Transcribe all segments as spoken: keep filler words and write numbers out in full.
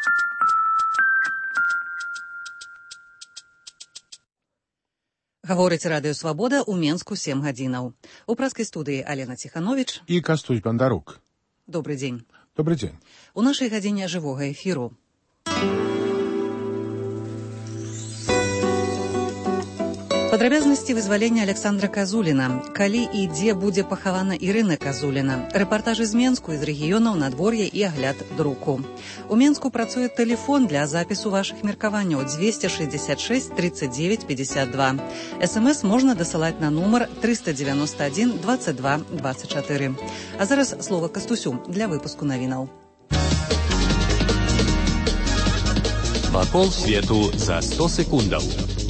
Гаворыць Радыё Свабода ў Менску сем гадзінаў. У праскай студыі Алена Ціхановіч і Кастусь Бандарук. Добрый дзень. Добрый дзень. У нашай гадзіне жывога эфіру. Падрабязнасці вызвалення Александра Казуліна. Калі і дзе будзе пахавана Ірына Казуліна. Рэпартажы з Менску і з рэгіёнаў, надвор'я і агляд друку. У Менску працуе тэлефон для запісу вашых меркаванняў двести шестьдесят шесть тридцать девять пятьдесят два. СМС можна дасылаць на нумар триста девяносто один двадцать два двадцать четыре. А зараз слова Кастусю для выпуску навінаў. Вакол свету за сто секундаў.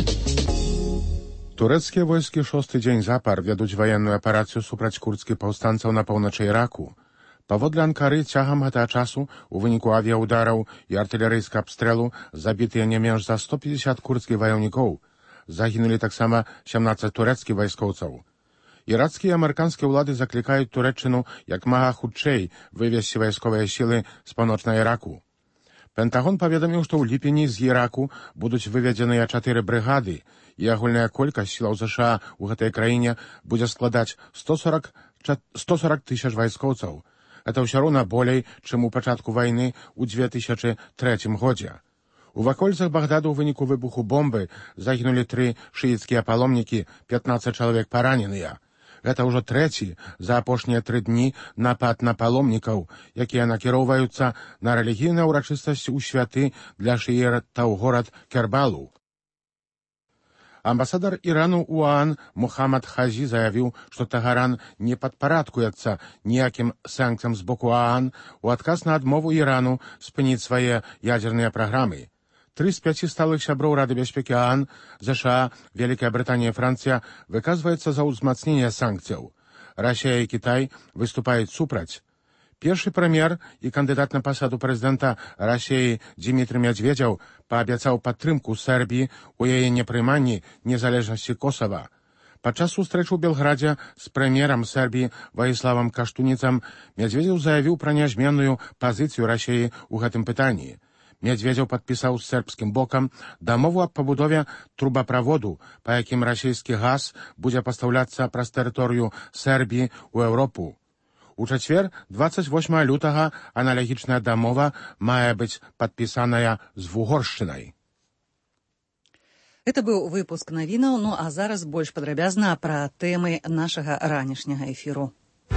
Турэцкія войскі шосты дзень запар вядуць ваенную аперацыю супраць курдскіх паўстанцаў на поўначы Іраку. Паводле Анкары, цягам гэтага часу у выніку авіяудараў і артылерыйскага абстрэлу забітыя не менш за сто пятьдесят курдскіх ваяўнікоў. Загінулі таксама сямнадцаць турэцкіх вайскоўцаў. Ірацкія і амерыканскія ўлады заклікаюць Турэччыну як мага хутчэй вывесці вайсковыя сілы з паўночнага Іраку. Пентагон паведаміў, што ў ліпені з Іраку будуць выведзеныя чатыры брыгады, і агульная колькасць сілаў ЗША ў гэтай краіне будзе складаць сто сорок тысяч вайскоўцаў. Это ўсё роўна болей, чым у пачатку вайны ў две тысячы трэцім годзе. У вакольцах Багдаду ў выніку выбуху бомбы загінулі тры шыіцкія паломнікі, пятнадцать чалавек параненыя. Гэта ўжо трэці за апошнія тры дні напад на паломнікаў, якія накіроўваюцца на рэлігійныя ўрачыстасці ў святы для шыітаў горад Кербалу. Амбасадар Ірану ў ОАН Мухаммад Хазі заявіў, што Тэгеран не падпарадкуецца ніякім санкцыям з боку ОАН у адказ на адмову Ірану спыніць свае ядзерныя праграмы. Тры з пяці сталых сяброў Рады бяспекі ОАН, ЗША, Вялікая Брытанія і Францыя выказваюцца за ўзмацненне санкцыяў. Расія і Кітай выступаюць супраць. Першы прэм'ер і кандыдат на пасаду прэзідэнта Расіі Дзімітрый Медведзеў паабяцаў падтрымку Сербіі ў яе непрыманні незалежнасці Косава. Падчас сустрэчы ў Белградзе з прэм'ерам Сербіі Ваіславам Каштуніцам Медведзеў заявіў пра нязменную пазіцыю Расіі ў гэтым пытанні. Медведзеў падпісаў з сербскім бокам дамову аб пабудове трубаправоду, па якім расійскі газ будзе пастаўляцца праз тэрыторыю Сербіі ў Еўропу. У чацвер, двадцать восьмага лютага, аналагічная дамова мае быць падпісаная з Вугоршчынай. Это быў выпуск навінаў, ну а зараз больш падрабязна пра тэмы нашага ранішняга эфіру.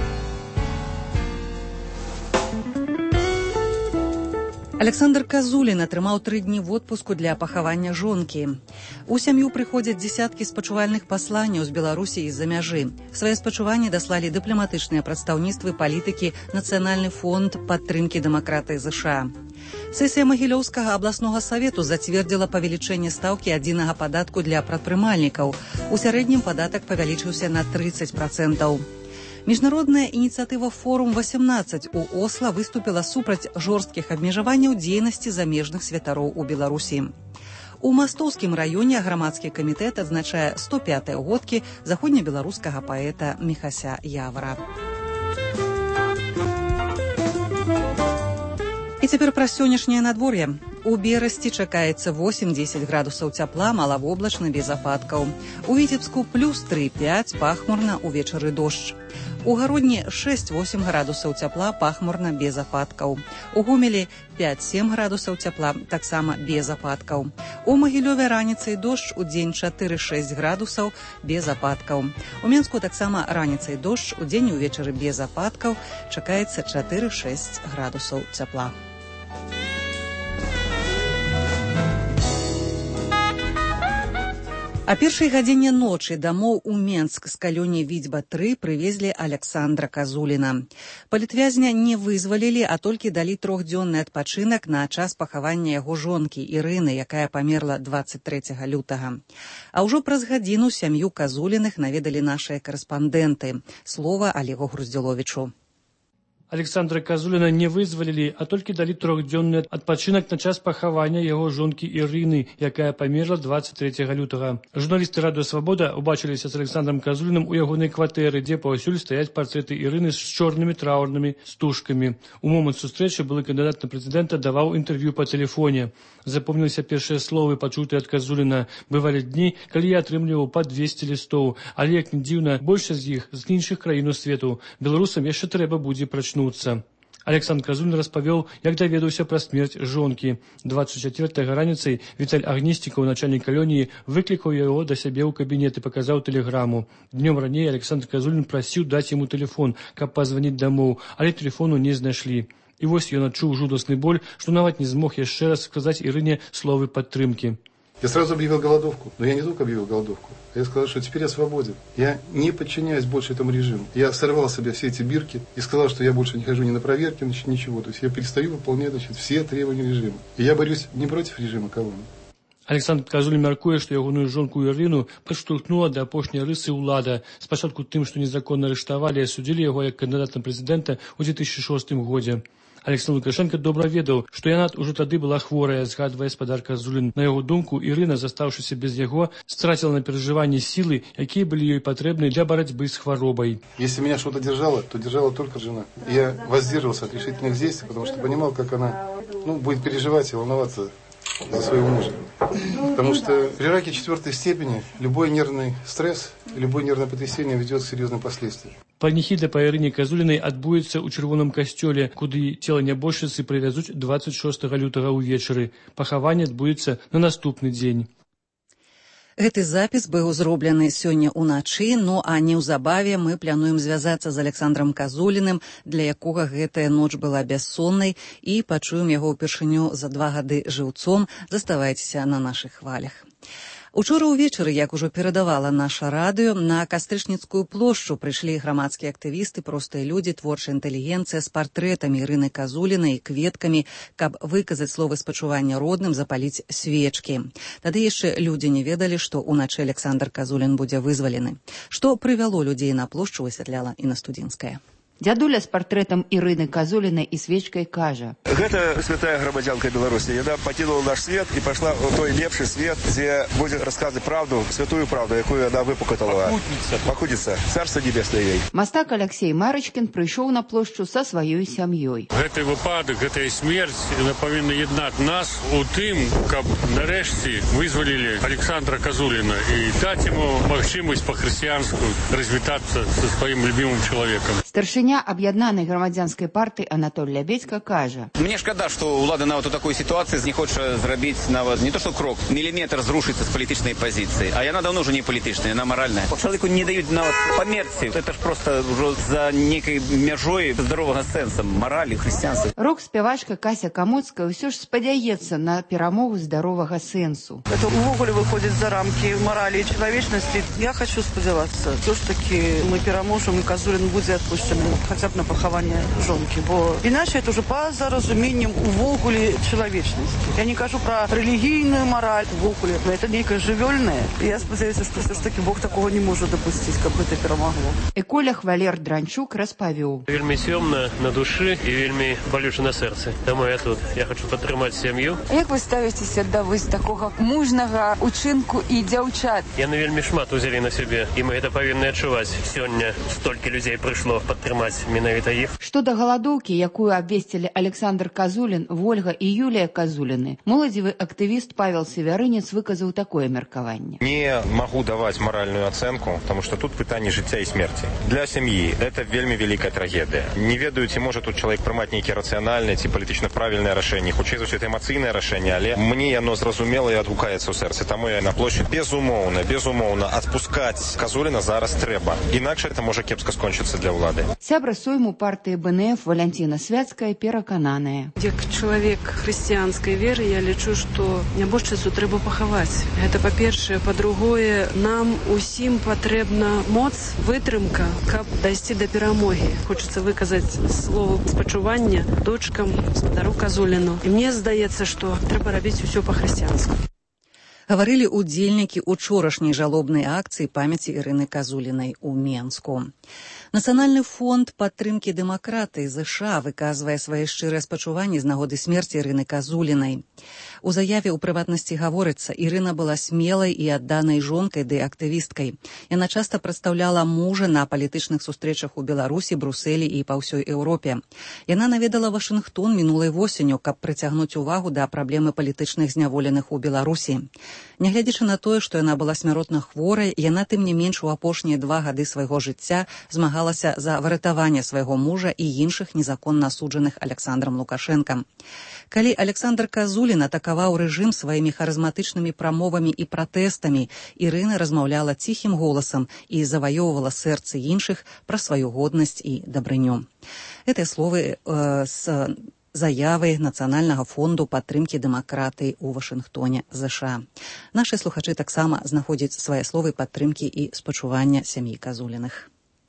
Александр Казулін атрымаў тры дні водпуску для пахавання жонкі. У сям'ю прыходзяць дзесяткі спачувальных пасланняў з Беларусі і з-за мяжы. Свае спачуванні даслалі дыпламатычныя прадстаўніцтвы палітыкі Нацыянальны фонд падтрымкі дэмакратыі ЗША. Сесія Магілёўскага абласнога савету зацвердзіла павелічэнне стаўкі адзінага падатку для прадпрымальнікаў. У сярэднім падатак павялічыўся на тридцать процентаў. Міжнародная ініцыятыва «Форум восемнадцать» у Осла выступіла супраць жорсткіх абмежаванняў дзейнасці замежных святароў у Беларусі. У Мастоўскім раёне грамадскі камітэт адзначае сто пятыя годкі заходнебеларускага паэта Міхася Явара. І цяпер пра сённяшняе надвор'е. У Берасці чакаецца восемь-дзесяць градусаў цяпла, малавоблачна, без ападкаў. У Віцебску плюс тры-пяць, пахмурна, увечары дождж. У Гародні шэсць-восем градусаў цяпла, пахмурна, без ападкаў. У Гомелі пяць-сем градусаў цяпла, таксама без ападкаў. У Магілёве раніцай дождж, удзень чатыры-шэсць градусаў, без ападкаў. У Менску таксама раніцай дождж, удзень і ўвечары без ападкаў, чакаецца чатыры-шэсць градусаў цяпла. А першай гадзіне ночы дамоў у Менск з калоніі Відзьба тры прывезлі Александра Казуліна. Палітвязня не вызвалілі, а толькі далі трохдзённы адпачынак на час пахавання яго жонкі Ірыны, якая памерла двадцать трэцяга лютага. А ўжо праз гадзіну сям'ю Казуліных наведалі нашыя карэспандэнты. Слова Алегу Груздзіловічу. Александра Казуліна не вызвалілі, а толькі далі трохдзённы адпачынак на час пахавання яго жонкі Ірыны, якая памерла двадцать третьего лютага. Журналісты Радыё Свабода убачыліся з Александром Казуліным у ягонай кватэры, дзе паўсюль стаяць партрэты Ірыны з чорнымі траўрнымі стужкамі. У момант сустрэчы былы кандыдат на прэзідэнта даваў інтэрв'ю па тэлефоне. Запомніліся першыя словы, пачутыя ад Казуліна. Бывалі дні, калі я атрымліваў па двесце лістоў, але, як не дзіўна, большасць з іх з іншых краін свету. Беларусам яшчэ трэба будзе прачнуцца. Александр Казулін распавёў, як даведаўся пра смерць жонкі. двадцать четвёртага раніцай Віталь Агністікаў, начальнік калоніі, выклікаў яго да сябе ў кабінет і паказаў тэлеграму. Днём раней Александр Казулін прасіў даць яму тэлефон, каб пазваніць дамоў, але тэлефону не знайшлі. І вось ён адчуў жудасны боль, што нават не змог яшчэ раз сказаць Ірыне словы падтрымкі. Я сразу объявил голодовку, но я не только объявил голодовку. Я сказал, что теперь я свободен. Я не подчиняюсь больше этому режиму. Я сорвал с себя все эти бирки и сказал, что я больше не хожу ни на проверки, значит, ничего. То есть я перестаю выполнять, значит, все требования режима. И я борюсь не против режима колонии. Александр Казулін мяркуе, што ягоную жонку Ірыну падштурхнула да апошняй рысы ўлада. Спачатку тым, што незаконна арыштавалі і асудзілі яго як кандыдат на прэзідэнта ў две тысячи шостым годзе. Александр Лукашенко добра ведаў, што яна ўжо тады была хворая, згадвае спадар Казулін. На яго думку, Ірына, застаўшыся без яго, страціла на перажыванні сілы, якія былі ёй патрэбны для барацьбы з хваробай. Если меня что-то держало, то держала только жена. Я воздерживался от решительных действий, потому что понимал, как она ну, будет переживать и волноваться за своего мужа. Потому что при раке четвертой степени любой нервный стресс, любое нервное потрясение ведет к серьезным последствиям. Паніхіда па Ірыне Казулінай адбудзецца ў чырвоным касцёле, куды цела нябожчыцы прывязуць двадцать шостага лютага ўвечары. Пахаванне адбудзецца на наступны дзень. Гэты запіс быў зроблены сёння ўначы, ну а неўзабаве мы плануем звязацца з Александром Казуліным, для якога гэтая ноч была бяссоннай, і пачуем яго ўпершыню за два гады жыўцом. Заставайцеся на нашых хвалях. Учора ўвечары, як ужо перадавала наша радыё, на Кастрычніцкую плошчу прыйшлі грамадскія актывісты, простыя людзі, творчая інтэлігенцыя з партрэтамі Ірыны Казулінай і кветкамі, каб выказаць словы спачування родным, запаліць свечкі. Тады яшчэ людзі не ведалі, што ўначы Александр Казулін будзе вызвалены. Што прывяло людзей на плошчу, высвятляла Інна Студзінская. Дзядуля з партрэтам Ірыны Казулінай і свечкай кажа: Гэта святая грамадзянка Беларусі. Яна пакінула наш свет і пайшла ў той лепшы свет, дзе будзе расказваць правду, святую правду, якую яна выпакатала. Пакудніца. Царства небеснае ёй. Мастак Алексей Марачкін прыйшоў на плошчу са сваёй сям'ёй. Гэты выпадак, гэтая смерць, яна павінна яднаць нас у тым, каб нарэшце вызвалілі Александра Казуліна і даць яму магчымасць па-хрысціянску развітацца са сваім любімым чалавекам. Старшыня аб'яднанай грамадзянскай партыі Анатоль Лябедзька кажа: Мне шкада, што ўлада нават у такой сітуацыі не хоча зрабіць нават не то што крок, міліметр зрушыцца з палітычнай пазіцыі. А яна даўно ўжо не палітычная, яна маральная. Чалавеку не даюць нават памерці. Это ж проста ўжо за нейкай мяжой здаровага сэнса, маралі, хрысціянства. Рок-спявачка Кася Камоцкая ўсё ж спадзяецца на перамогу здаровага сэнсу. Это увогуле выходзіць за рамкі маралі і чалавечнасці. Я хочу спадзявацца, то ж такі мы пераможам і Казулін будзе адпушчаны хотя б на пахаванне жонкі, бо іначе это уже па-за разуменнем увогуле чалавечнасці. Я не кажу пра рэлігійную мараль, увогуле, это нейкае жывёльнае. Я спадзяюся, што все ж таки Бог такого не можа дапусціць, каб гэта перамагло. Эколог Валер Дранчук распавёў: Вельмі цёмна на душы і вельмі балюча на сэрцы. Таму я тут. Я хочу падтрымаць сям'ю. Як вы ставіцеся да вось такога мужнага учынку і дзяўчат? Яны вельмі шмат узялі на сябе, і мы гэта павінны адчуваць. Сёння столькі людзей прыйшло падтрымаць менавіта іх. Што да галадоўкі, якую абвесцілі Александр Казулін, Вольга і Юлія Казуліны, моладзевы актывіст Павел Севярынец выказаў такое меркаванне. Не магу даваць маральную ацэнку, потому что тут пытанне жыцця і смерці. Для сям'і это вельмі вялікая трагедыя. Не ведаю, ці можа тут чалавек прымаць нейкія рацыянальныя ці палітычна правільныя рашэнні, хутчэй за ўсё это эмацыйнае рашэнне, але мне яно зразумела і адгукаецца ў сэрцы. Таму я на плошчы безумоўна, безумоўна адпускаць Казуліна зараз трэба. Інакш это можа кепска скончыцца для ўлады. Сябра сойму партыі Бэ Эн Эф Валянціна Свяцкая перакананая: Як чалавек хрысціянскай веры, я лічу, што нябожчыцу трэба пахаваць. Гэта па-першае, па-другое, нам усім патрэбна моц, вытрымка, каб дайсці да перамогі. Хочацца выказаць слово спачування дочкам, гаспадару Казуліну. І мне здаецца, што трэба рабіць усё па-хрысціянску. Гаварылі ўдзельнікі учорашняй жалобнай акцыі памяці Ірыны Казулінай у Менску. Нацыянальны фонд падтрымкі дэмакратыі ЗША выказвае свае шчырыя спачуванні з нагоды смерці Ірыны Казулінай. У заяве ў прыватнасці гаворыцца, Ірына была смелай і адданай жонкай ды актывісткай. Яна часта прадстаўляла мужа на палітычных сустрэчах у Беларусі, Брусэлі і па ўсёй Еўропе. Яна наведала Вашынгтон мінулай восенню, каб прыцягнуць увагу да праблемы палітычных зняволеных у Беларусі. Нягледзячы на тое, што яна была смяротна хворай, яна тым не менш у апошнія два гады свайго жыцця змагалася за выратаванне свайго мужа і іншых незаконна асуджаных Аляксандрам Лукашэнкам. Калі Аляксандр Казулін атакаваў рэжым сваімі харызматычнымі прамовамі і пратэстамі, Ірына размаўляла ціхім голасам і заваёўвала сэрцы іншых пра сваю годнасць і дабрыню. Гэтыя словы э, з заявы Нацыянальнага фонду падтрымкі дэмакратыі ў Вашынгтоне, ЗША. Нашы слухачы таксама знаходзяць свае словы падтрымкі і спачування сям'і Казуліных.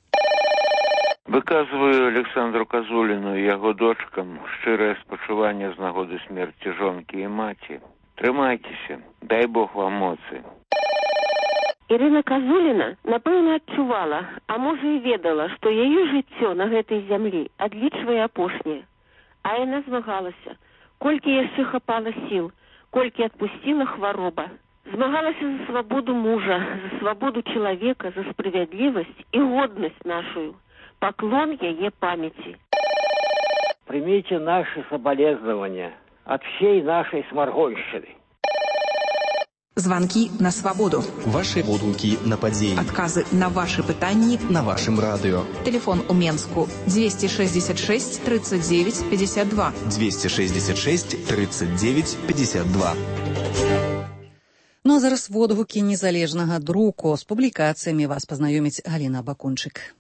Выказваю Александру Казуліну і яго дочкам шчырае спачуванне з нагоды смерці жонкі і маці. Трымайцеся, дай Бог вам моцы. Ірына Казуліна, напэўна, адчувала, а можа і ведала, што яе жыццё на гэтай зямлі адлічвае апошняе. А яна змагалася, колькі яшчэ хапала сіл, колькі адпусціла хвароба. Змагалася за свабоду мужа, за свабоду чалавека, за справядлівасць і годнасць нашу. Поклон яе памяці. Примите наши соболезнования от всей нашей Сморгонщины. Звонки на свободу. Ваши водгуки на падзеі. Отказы на ваши пытанні на вашем радио. Телефон у Менску двести шестьдесят шесть тридцать девять пятьдесят два. двести шестьдесят шесть тридцать девять пятьдесят два. Ну а зараз водгукі незалежнага друку. З публікацыямі вас пазнаёміць Галіна Бакунчык.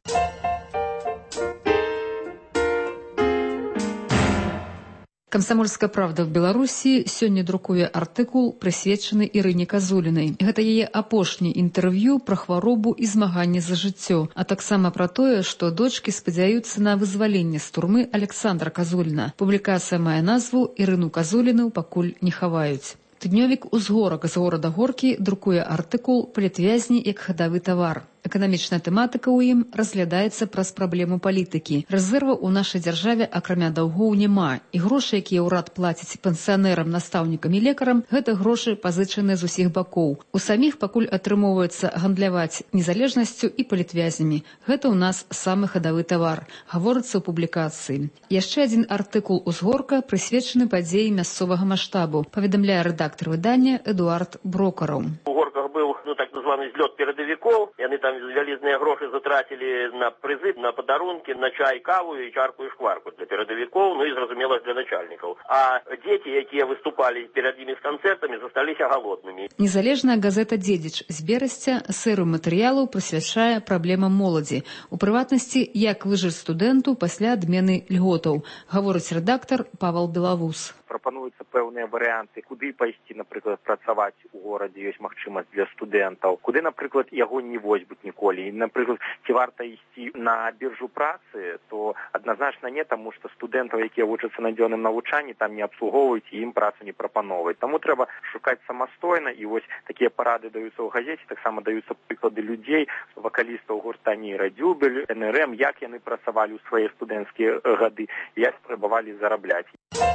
«Камсамольская правда» в Беларусі сёння друкуе артыкул, прысвечаны Ірыне Казулінай. Гэта яе апошні інтэрв'ю пра хваробу і змаганне за жыццё, а таксама пра тое, што дочкі спадзяюцца на вызваленне з турмы Аляксандра Казуліна. Публікацыя мае назву «Ірыну Казуліну пакуль не хаваюць». Тыднёвік «Узгорак» з горада Горкі друкуе артыкул «Палітвязні як хадавы тавар». Эканамічная тэматыка ў ім разглядаецца праз праблему палітыкі. Рэзерваў у нашай дзяржаве акрамя даўгоў няма, і грошы, якія ўрад плаціць пенсіянерам, настаўнікам і лекарам, гэта грошы пазычаныя з усіх бакоў. У саміх пакуль атрымоўваецца гандляваць незалежнасцю і палітвязнямі. Гэта ў нас самы хадавы тавар, гаворыцца ў публікацыі. Яшчэ адзін артыкул «Узгорка» прысвечаны падзеі мясцовага маштабу, паведамляе рэдактар выдання Эдуард Брокараў. Был, ну, так названый взлет передовиков, и они там вялизные гроши затратили на призы, на подарунки, на чай, каву и чарку и шкварку для передовиков, ну и, разумелось, для начальников. А дети, якія выступали перед ними с концертами, застались голодными. Незалежная газета «Дзедзіч» з берасця серыю матэрыялаў прысвячае праблемам моладзі. У прыватнасці, як выжыць студэнту пасля адмены льготаў, гаворыць рэдактар Павел Белавус. Прапануюцца пэўныя варыянты, куды пайсці, напрыклад, працаваць у горадзе, ёсць магчымасць для студэнтаў, куды, напрыклад, яго не возьмуць ніколі. І, напрыклад, ці варта ісці на біржу працы, то адназначна не, таму што студэнтаў, якія вучацца на дзённым навучанні, там не абслугоўваюць і ім працу не прапановваюць. Таму трэба шукаць самастойна, і вось такія парады даюцца ў газеце, таксама даюцца прыклады людзей, вакалістаў гурта Ніра Дзюбель, эн эр эм, як яны працавалі ў свае студэнцкія гады, як спрабавалі зарабляць.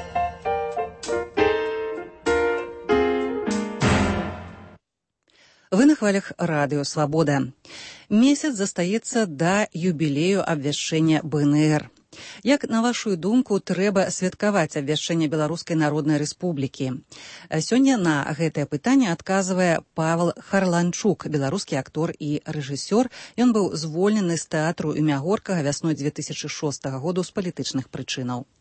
Вы на хвалях радыё «Свабода». Месяц застаецца да юбілею абвяшчэння бэ эн эр. Як, на вашу думку, трэба святкаваць абвяшчэнне Беларускай Народнай Рэспублікі? Сёння на гэтае пытанне адказвае Павел Харланчук, беларускі актор і рэжысёр. Ён быў звольнены з тэатру імя Горкага вясной две тысячы шостага году з палітычных прычынаў.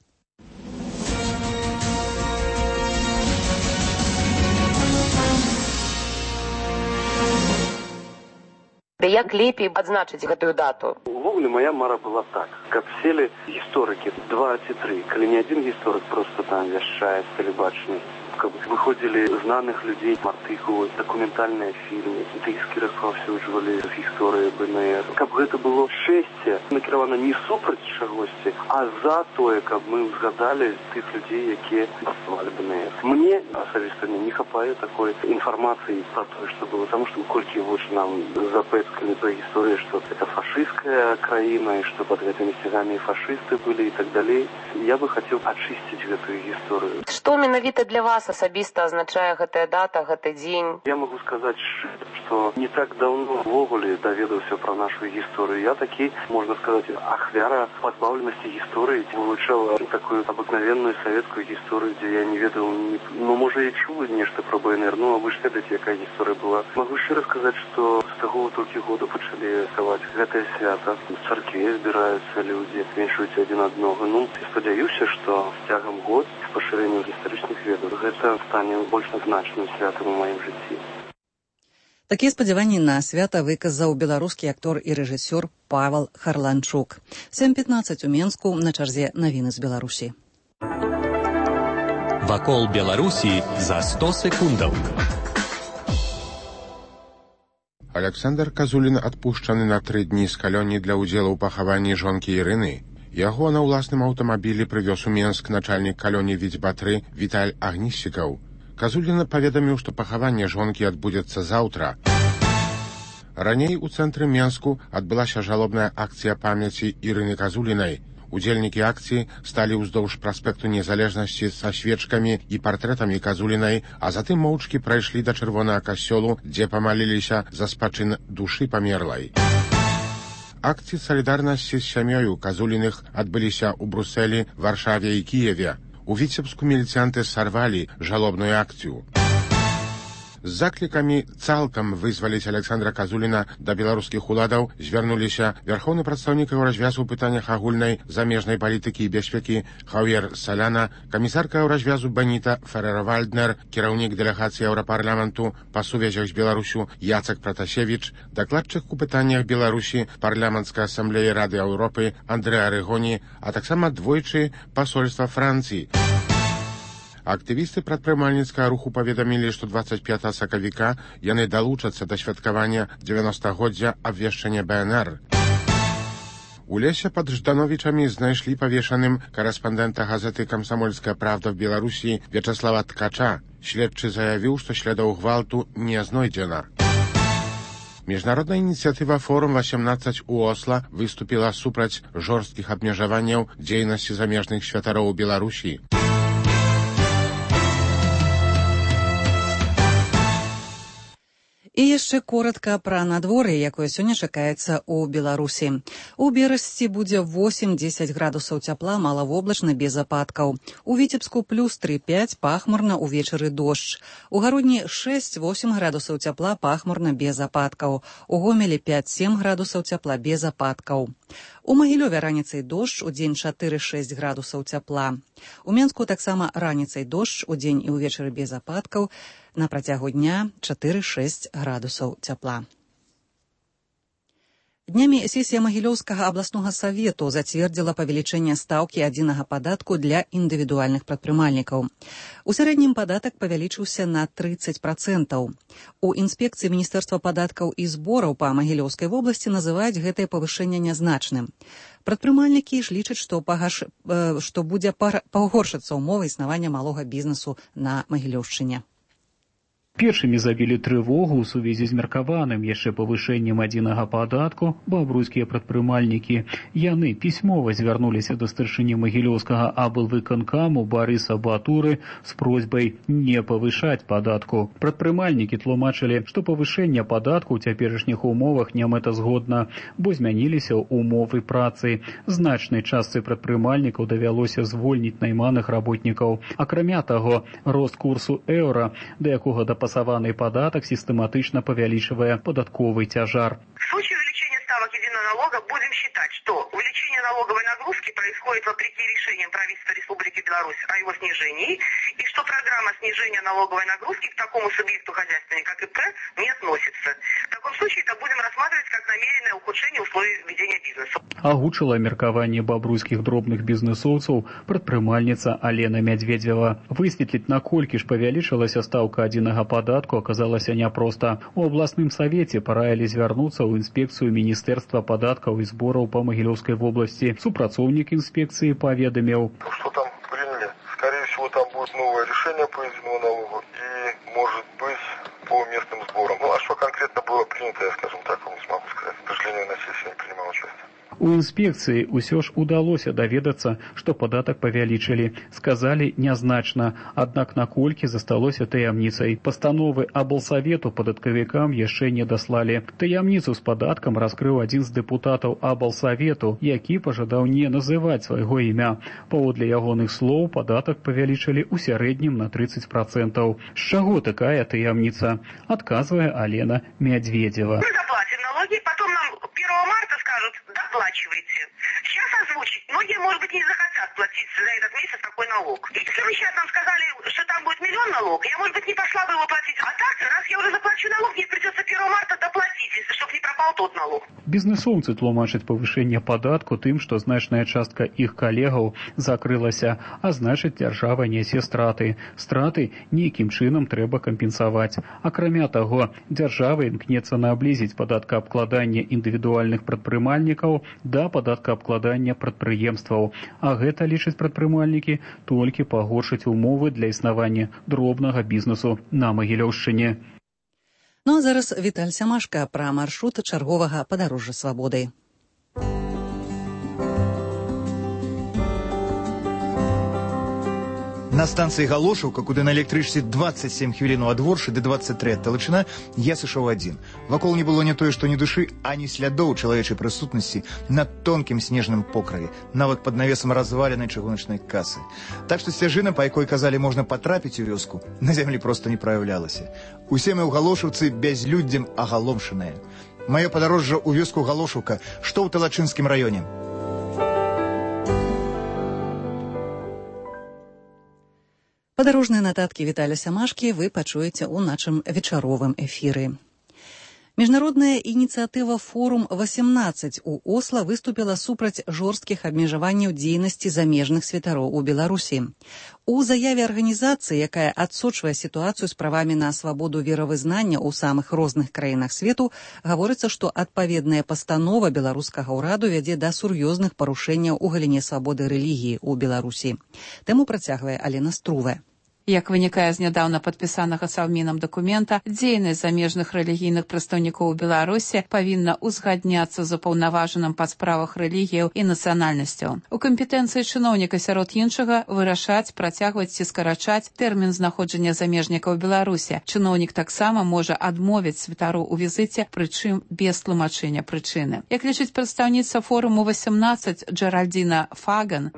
Як лепей адзначыць гэтую дату? Увогуле, моя мара была так, каб сели гісторыкі, два ці тры, калі не адзін гісторык просто там вяшчае з тэлебачання. как бы выходили знаных людей, артыкулы, документальные фильмы, тыскі распаўсюджвалі з гісторыі БНР. Каб гэта было шэсце накіравана не супраць чагосьці, а за тое, каб мы згадалі тых людзей, якія заснавалі БНР. Мне асабіста не хапае такой інфармацыі про тое, што было, таму што колькі вось нам запэцкалі той гісторыі, што это фашысцкая краіна, і што пад гэтымі сцягамі фашысты былі і так далей. Я бы хацеў ачысціць гэтую гісторыю. Што менавіта для вас асабіста азначае гэтая дата, гэты дзень? Я могу сказаць, што не так даўно ўвогуле даведаўся пра нашу гісторыю. Я такі, можна сказаць, ахвяра пазбаўленасці гісторыі, вывучаў такую абыкновенную савецкую гісторыю, дзе я не ведаў, не... ну, можа, і чуў нешта пра БНР, ну, а вы ж ведаеце, якая гісторыя была. Магу шчыра сказаць, што з таго толькі года пачалі хаваць гэтае свята. В царкве збіраюцца людзі, віншуюць адзін аднога. Ну, спадзяюся, што з цягам год з пашырэннем гістарычных ведаў гэта стане больш значным святам у маім жыцці. Такія спадзяванні на свята выказаў беларускі актор і рэжысёр Павел Харланчук. сем пятнадцать у Менску, на чарзе навіны з Беларусі. Вакол Беларусі за сто секундаў. Александр Казулін адпушчаны на тры дні з калоні для ўдзелу ў пахаванні жонкі Ірыны. Яго на ўласным аўтамабілі прывёз у Менск начальнік калоні Віцьбатры Віталь Агніссікаў. Казулін паведаміў, што пахаванне жонкі адбудзецца заўтра. Раней у цэнтры Менску адбылася жалобная акцыя памяці Ірыны Казулінай. Удзельнікі акцыі сталі ўздоўж праспекту Незалежнасці са свечкамі і партрэтамі Казулінай, а затым моўчкі прайшлі да чырвонага касцёлу, дзе памаліліся за спачын душы памерлай. Акцыі салідарнасці з сям'ёю Казуліных адбыліся ў Брусэлі, Варшаве і Кіеве. У Віцебску міліцыянты сарвалі жалобную акцыю. З заклікамі цалкам вызваліць Александра Казуліна да беларускіх уладаў звярнуліся вярхоўны прадстаўнік Еўразвязу ў пытаннях агульнай замежнай палітыкі і бяспекі Хаўер Саляна, камісарка Еўразвязу Баніта Ферера-Вальднер, кіраўнік дэлегацыі Еўрапарламенту па сувязях з Беларусю Яцек Пратасевіч, дакладчык у пытаннях Беларусі парламенцкай асамблеі Рады Еўропы Андрэ Арыгоні, а таксама двойчы пасольства Францыі. Актывісты прадпрымальніцкага руху паведамілі, што дваццаць пятага сакавіка яны далучацца да святкавання дзевяностагоддзя абвешчання БНР. У лесе пад Ждановічамі знайшлі павешаным карэспандэнта газеты «Камсамольская правда» в Беларусі Вячаслава Ткача. Следчы заявіў, што слядоў гвалту не знойдзена. Міжнародная ініцыятыва «Форум восемнадцать» у Осла выступіла супраць жорсткіх абмежаванняў дзейнасці замежных святароў у Беларусі. І яшчэ коротка пра надвор'е, якое сёння чакаецца ў Беларусі. У Берасці будзе восемь-дзесяць градусаў цяпла, малавоблачна, без ападкаў. У Віцебску плюс тры-пяць, пахмурна, увечары дождж. У Гародні шэсць-восем градусаў цяпла, пахмурна, без ападкаў. У Гомелі пяць-сем градусаў цяпла, без ападкаў. У Магілёве раніцай дождж, удзень чатыры-шэсць градусаў цяпла. У Менску таксама раніцай дождж, удзень і ўвечары без ападкаў. На працягу дня чатыры-шэсць градусаў цяпла. Днямі сесія Магілёўскага абласнога савету зацвердзіла павелічэнне стаўкі адзінага падатку для індывідуальных прадпрымальнікаў. У сярэднім падатак павялічыўся на трыццаць працэнтаў. У інспекцыі Міністэрства падаткаў і збораў па Магілёўскай вобласці называюць гэтае павышэнне нязначным. Прадпрымальнікі ж лічаць, што, пагаш... што будзе пагоршыцца ўмова існавання малога бізнесу на Магілёўшчыне. Першымі забілі трывогу ў сувязі з меркаваным яшчэ павышэннем адзінага падатку бабруйскія прадпрымальнікі. Яны пісьмова звярнуліся да старшыні Магілёўскага аблвыканкаму Барыса Батуры з просьбай не павышаць падатку. Прадпрымальнікі тлумачылі, што павышэнне падатку ў цяперашніх умовах не мэтазгодна, бо змяніліся ўмовы працы. Значнай частцы прадпрымальнікаў давялося звольніць найманых работнікаў. Акрамя таго, рост курсу еўра, да якога дапасаваны Пасаваны падатак систематично павялічвае падатковый цяжар. В случае увеличения ставок единого налога будет продолжаем считать, что увеличение налоговой нагрузки происходит вопреки решениям правительства Республики Беларусь о его снижении, и что программа снижения налоговой нагрузки к такому субъекту хозяйствования, как ИП, не относится. В таком случае это будем рассматривать как намеренное ухудшение условий ведения бизнеса. Агучыла меркаванне бабруйскіх дробных бізнесоўцаў прадпрымальніца Алена Мядведзева. Высветліць, наколькі ж павялічылася стаўка адзінага падатку, аказалася няпроста. У абласным савеце параілі звярнуцца ў інспекцыю Міністэрства падаткаў і збораў па Магілёўскай вобласці. Супрацоўнік інспекцыі паведаміў: что там приняли? Скорее всего, там будет новое решение по единому налогу и, может быть, по местным сборам. Ну, а что конкретно было принято, я, скажем так, вам не смогу сказать. К сожалению, на сессии не принимал участие. У інспекцыі ўсё ж удалося даведацца, што падатак павялічылі. Сказалі нязначна, аднак наколькі засталося таямніцай. Пастановы аблсавету падаткавікам яшчэ не даслалі. Таямніцу з падаткам раскрыў адзін з дэпутатаў аблсавету, які пажадаў не называць свайго імя. Паводле ягоных слоў, падатак павялічылі ў сярэднім на тридцать процентов. З чаго такая таямніца? Адказвае Алена Мядведзева. Мы заплатим налоги, потом нам первого марта скажут: доплачивайте. Сейчас озвучить. Многие, может быть, не захотят платить за этот месяц такой налог. Если вы сейчас нам сказали, что там будет миллион налог, я, может быть, не пошла бы его платить. А так, раз я уже заплачу налог, мне придется первого марта доплатить, чтобы не пропал тот налог. Бізнесоўцы тлумачаць павышэнне падатку тым, што значная частка іх калегаў закрылася, а значыць, дзяржава нясе страты. Страты нейкім чынам трэба кампенсаваць. Акрамя таго, дзяржава імкнецца наблізіць падаткаабкладанне індывідуальных прадпрымальнікаў да падаткаабкладання прадпрыемстваў. А гэта, лічаць прадпрымальнікі, толькі пагоршыць умовы для існавання дробнага бізнесу на Магілёўшчыне. Ну а зараз Віталь Сямашка пра маршрут чарговага падарожжа свабоды. На станцыі Галошаўка, куды на электрычцы двадцать семь хвілін ад Воршы ды двадцать три ад Талычына, я сышоў адзін. Вакол не было не тое, што ні душы, ані слядоў чалавечай прысутнасці на тонкім снежным покрыве, нават пад навесам разваленай чыгуначнай касы. Так што сцяжына, па якой казалі можна патрапіць у вёску, на зямлі проста не праяўлялася. Усе мы ў Галошаўцы бязлюддзем агаломшаныя. Маё падарожжа ў вёску Галошаўка, што ў Талачынскім раёне. Падарожныя нататкі Віталя Сямашкі вы пачуеце ў нашым вечаровым эфіры. Міжнародная ініцыятыва «Форум восемнадцать» у Осла выступила супраць жорсткіх абмежаванняў дзейнасці замежных святароў у Беларусі. У заяве арганізацыі, якая адсочвае сітуацыю з правамі на свабоду веравызнання ў самых розных краінах свету, гаворыцца, што адпаведная пастанова беларускага ўраду вядзе да сур'ёзных парушэнняў у галіне свабоды рэлігіі ў Беларусі. Тэму працягвае Алена Струве. Як вынікае з нядаўна падпісанага Саўмінам дакумента, дзейнасць замежных рэлігійных прадстаўнікоў Беларусі павінна ўзгадняцца з упаўнаважаным па справах рэлігіяў і нацыянальнасцяў. У кампетэнцыі чыноўніка сярод іншага вырашаць, працягваць ці скарачаць тэрмін знаходжання замежнікаў Беларусі. Чыноўнік таксама можа адмовіць святару ў візіце, прычым без тлумачэння прычыны. Як лічыць прадстаўніца форуму восемнадцать Джеральдина Фаган,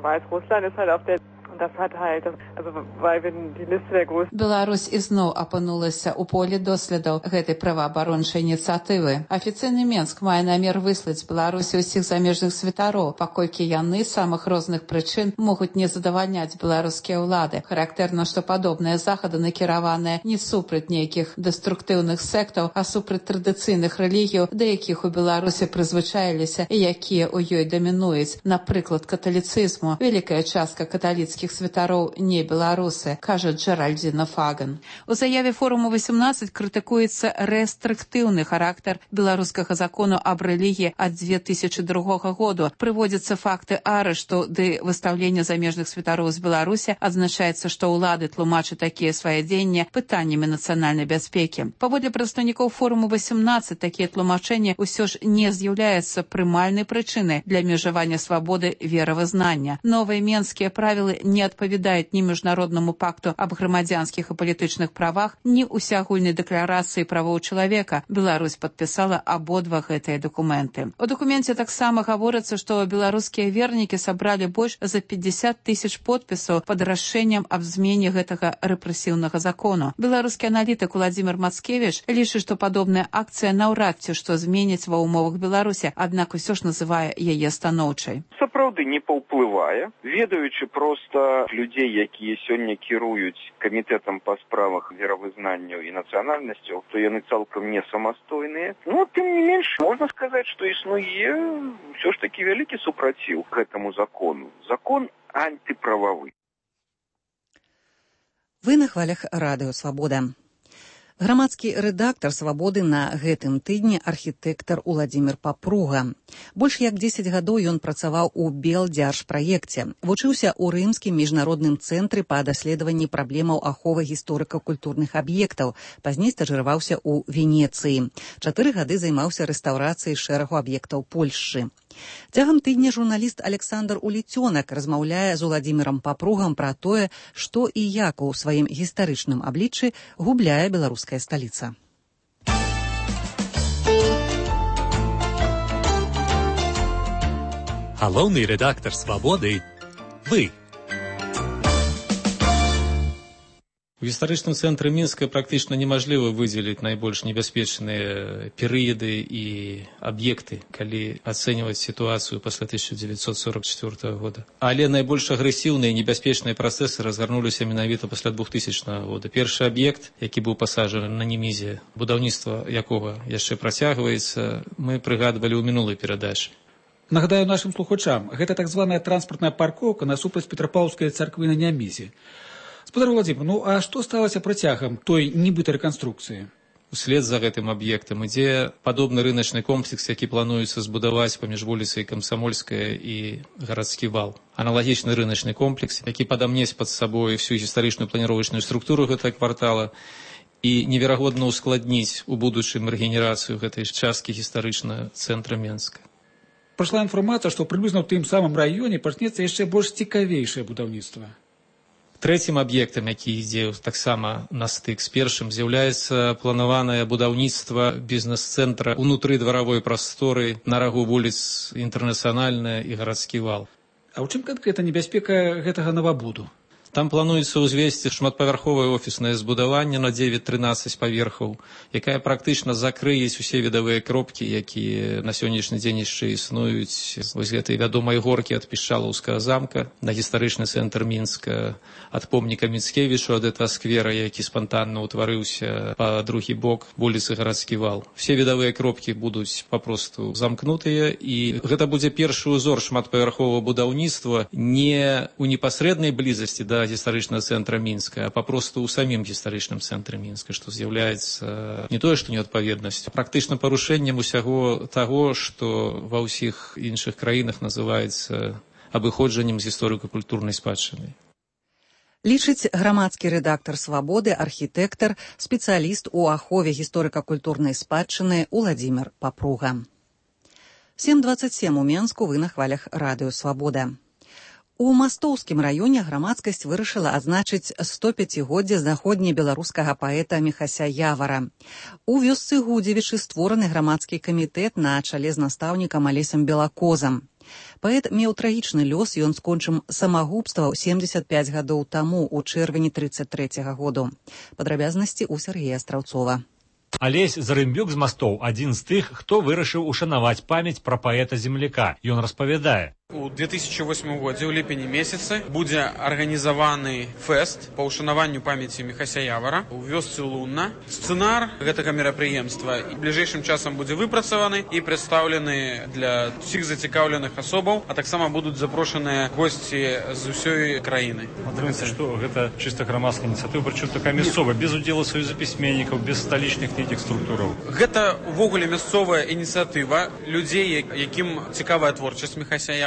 Беларусь ізноў апынулася ў полі доследаў гэтай праваабарончай ініцыятывы. Афіцыйны Менск мае намер выслаць Беларусі ўсіх замежных святароў, паколькі яны з самых розных прычын могуць не задавальняць беларускія ўлады. Характэрна, што падобныя захады накіраваныя не супраць нейкіх дэструктыўных сектаў, а супраць традыцыйных рэлігіяў, да якіх у Беларусі прызвычаіліся і якія ў ёй дамінуюць. Напрыклад, каталіцызму. Вялікая частка каталіцкіх святароў не беларусы, кажа Джеральдина Фаган. У заяве форуму восемнадцать крытыкуецца рэстрыктыўны характар беларускага закону аб рэлігіі ад две тысячи другога году. Прыводзяцца факты арышту ды выстаўлення замежных святароў з Беларусі. Адзначаецца, што ўлады тлумачаць такія свае дзеянні пытаннямі нацыянальнай бяспекі. Паводле прадстаўнікоў форуму восемнадцать, такія тлумачэнні ўсё ж не з'яўляюцца прымальнай прычынай для абмежавання свабоды веравызнання. Новыя менскія правілы не адпавядаюць ні міжнароднаму пакту аб грамадзянскіх і палітычных правах, ні ўсеагульнай дэкларацыі правоў чалавека. Беларусь падпісала абодва гэтыя дакументы. У дакуменце таксама гаворыцца, што беларускія вернікі сабралі больш за пятьдесят тысяч подпісаў пад рашэннем аб змене гэтага рэпрэсіўнага закону. Беларускі аналітык Владзімір Мацкевіч лічыць, што падобная акцыя наўрад ці што зменіць ва ўмовах Беларусі, аднак усё ж называе яе станоўчай. Сапраўды не паўплывае, ведаючы проста людзей, якія сёння кіруюць камітэтам па справах веравызнанняў і нацыянальнасцяў, то яны цалкам не самастойныя. Ну, тым не менш, можна сказаць, што існуе ўсё ж такі вялікі супраціў гэтаму закону. Закон антыправавы. Вы на хвалях радыё «Свабода». Грамадскі рэдактар «Свабоды» на гэтым тыдні архітэктар Уладзімір Папруга. Больш як дзесяць гадоў ён працаваў у Белдзяржпраекце. Вучыўся ў рымскім міжнародным цэнтры па даследаванні праблемаў аховы гісторыка-культурных аб'ектаў. Пазней стажыраваўся ў Венецыі. Чатыры гады займаўся рэстаўрацыяй шэрагу аб'ектаў Польшчы. Цягам тыдня журналіст Александр Уліцёнак размаўляе з Уладзімірам Папругам пра тое, што і як у сваім гістарычным абліччы губляе беларуская сталіца. Галоўны рэдактар «Свабоды» – вы. У гістарычным цэнтры Мінска практычна немажліва выдзеліць найбольш небяспечныя перыяды і аб'екты, калі ацэньваць сітуацыю пасля тысяча дзевяцьсот сорок чацвёртага года. Але найбольш агрэсіўныя і небяспечныя працэсы разгарнуліся менавіта пасля двухтысячнага года. Першы аб'ект, які быў пасажаны на Немізе, будаўніцтва якога яшчэ працягваецца, мы прыгадвалі ў мінулай перадачы. Нагадаю нашым слухачам, гэта так званая транспартная паркоўка насупраць Петрапаўскай царквы на Немізе. Спадар Владзімір, ну а што сталася працягам той нібыта рэканструкцыі? Услед за гэтым аб'ектам ідзе падобны рыначны комплекс, які плануецца збудаваць паміж вуліцай Камсамольская і гарадскі вал. Аналагічны рыначны комплекс, які падамнець пад сабой всю гістарычную планіровачную структуру гэтага квартала і неверагодна ускладніць у будучым рэгенерацыю гэтай часткі гістарычнага цэнтра Менска. Прайшла інфармацыя, што прыблізна ў тым самым раёне пачнецца яшчэ больш цікавейшае будаўніцтва. Трэцім аб'ектам, які ідзе таксама на стык з першым, з'яўляецца планаванае будаўніцтва бізнес-цэнтра ўнутры дваравой прасторы на рагу вуліц Інтэрнацыянальная і гарадскі вал. А ў чым канкрэтна небяспека гэтага новабуду? Там плануецца ўзвесці шматпавярховае офіснае збудаванне на дзевяць-трынаццаць паверхаў, якая практычна закрыюць усе відавыя кропкі, якія на сённяшні дзень яшчэ існуюць. Вось гэтай вядомай горкі ад Пішчалаўскага замка на гістарычны цэнтр Мінска, ад помніка Міцкевічу ад этого сквера, які спантанна ўтварыўся па другі бок вуліцы гарадскі вал. Все відавыя кропкі будуць папросту замкнутыя, і гэта будзе першы ўзор шматпавярховага будаўніцтва не ў непасрэднай блізасці да гістарычнага цэнтра Мінска, а папросту ў самім гістарычным цэнтры Мінска, што з'яўляецца не тое, што неадпаведнасцю, а практычна парушэннем усяго таго, што ва ўсіх іншых краінах называецца абыходжаннем з гісторыка-культурнай спадчыны. Лічыць грамадскі рэдактар «Свабоды», архітэктар, спецыяліст у ахове гісторыка-культурнай спадчыны Уладзімір Папруга. сем двадцать семь у Менску, вы на хвалях радыё «Свабода». У Мастоўскім раёне грамадскасць вырашыла адзначыць сто пяцігоддзе знаходні беларускага паэта Міхася Явара. У вёсцы Гудзевічы створаны грамадскі камітэт на чале з настаўнікам Алесем Белакозам. Паэт меў трагічны лёс, ён скончыў самагубства ў семдзесят пяць гадоў таму, у чэрвені трыццаць трэцяга году. Падрабязнасці ў Сергея Страўцова. Алесь Зарымбюк з Мастоў адзін з тых, хто вырашыў ушанаваць памяць пра паэта-земляка. Ён распавядае. У две тысячи восьмым годзе, у ліпені месяцы, будзе арганізаваны фэст па ўшанаванню памяці Міхася Явара у вёсцы Лунна. Сцэнар гэтага мерапрыемства бліжэйшым часам будзе выпрацаваны і прадстаўлены для ўсіх зацікаўленых асобаў, а таксама будуць запрошаныя госці з усёй краіны. Атрымаецца, што гэта чыста грамадская ініцыятыва, прычым такая мясцовая, без удзелу саюза пісьменнікаў, без сталічных нейкіх структураў. Гэта увогуле мясцовая ініцыятыва людзей, якім цікавая творчасць Міхася Явара.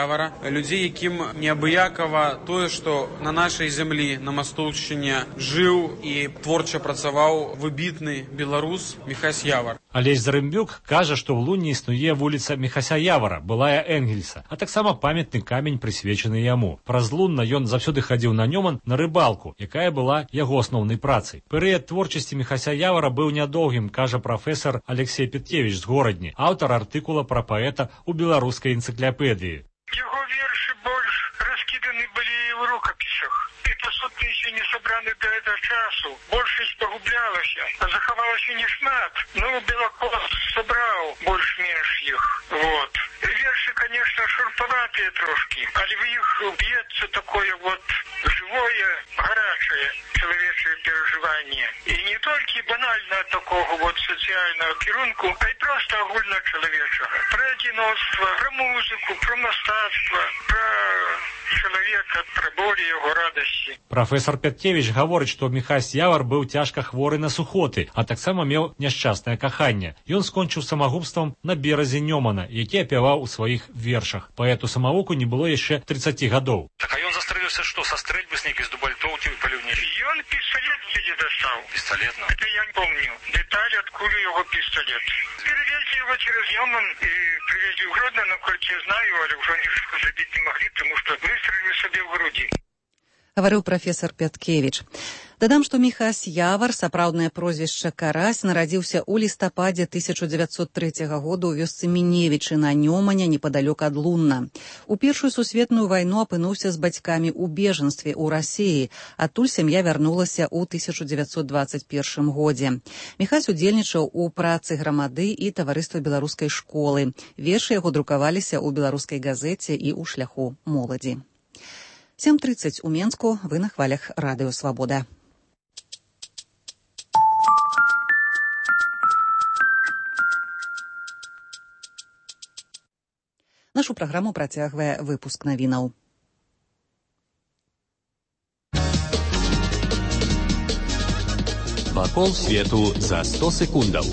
Явара, людзей, якім неабыякава тое, што на нашай зямлі, на Мастоўшчыне, жыў і творча працаваў выбітны беларус Міхась Явар. Алесь Зарымбюк кажа, што ў Лунні існуе вуліца Міхася Явара, былая Энгельса, а таксама памятны камень, прысвечаны яму. Праз Лунна ён заўсёды хадзіў на Нёман на рыбалку, якая была яго асноўнай працай. Перыяд творчасці Міхася Явара быў нядоўгім, кажа прафесар Алексей Петкевіч з Горадні, аўтар артыкула пра паэта ў беларускай энцыклапедыі. Яго вершы больш раскіданы былі ў рукапісах. І па сутнасці не сабраны да гэтага часу. Большасць пагублялася, а захавалася не шмат. Ну, Белакост сабраў больш-менш іх. Вот. Вершы, конечно, шурпаватыя трошкі, але в іх б'ецца такое вот живое, гарачае чалавечае перажыванне. І не толькі банальна такого вот сацыяльнага кірунку, а й проста агульначалавечага. Пра адзіноцтва, пра музыку, пра мастацтва, пра чалавека, пра болі яго радасці. Прафесар Петкевіч гаворыць, што Міхась Явар быў цяжка хворы на сухоты, а таксама меў няшчаснае каханне. Ён скончыў самагубствам на беразе Нёмана, які апяваў у сваіх вершах. Паэту-самавуку не было яшчэ тридцаці гадоў. Так а ён застрэліўся што, са стрэльбы з нейкай з дубальтоўкі і паліўніш? Ён пісталет недзе дастаў. Пісталет, ну? Это я не помню. Деталь, адкуль яго пісталет. Перевезли его через Нёман и привезли в Гродно, наколькі я знаю, але ўжо нічога забіць не маглі, тому што выстрелили сабе ў грудзі. Гаварыў прафесар Пяткевіч. Дадам, што Міхась Явар, сапраўднае прозвішча Карась, нарадзіўся ў лістападзе тысяча дзевяцьсот трэцяга года ў вёсцы Міневічы на Нёмане, непадалёк ад Лунна. У Першую сусветную вайну апынуўся з бацькамі ў бежанстве ў Расіі. Адтуль сям'я вярнулася ў тысяча дзевяцьсот дваццаць першым годзе. Міхась удзельнічаў у працы грамады і таварыства беларускай школы. Вершы яго друкаваліся ў беларускай газеце і ў шляху моладзі. сем тридцать у Менску, вы на хвалях Радыё Свабода. Нашу праграму працягвае выпуск навінаў. Вакол свету за сто секундаў.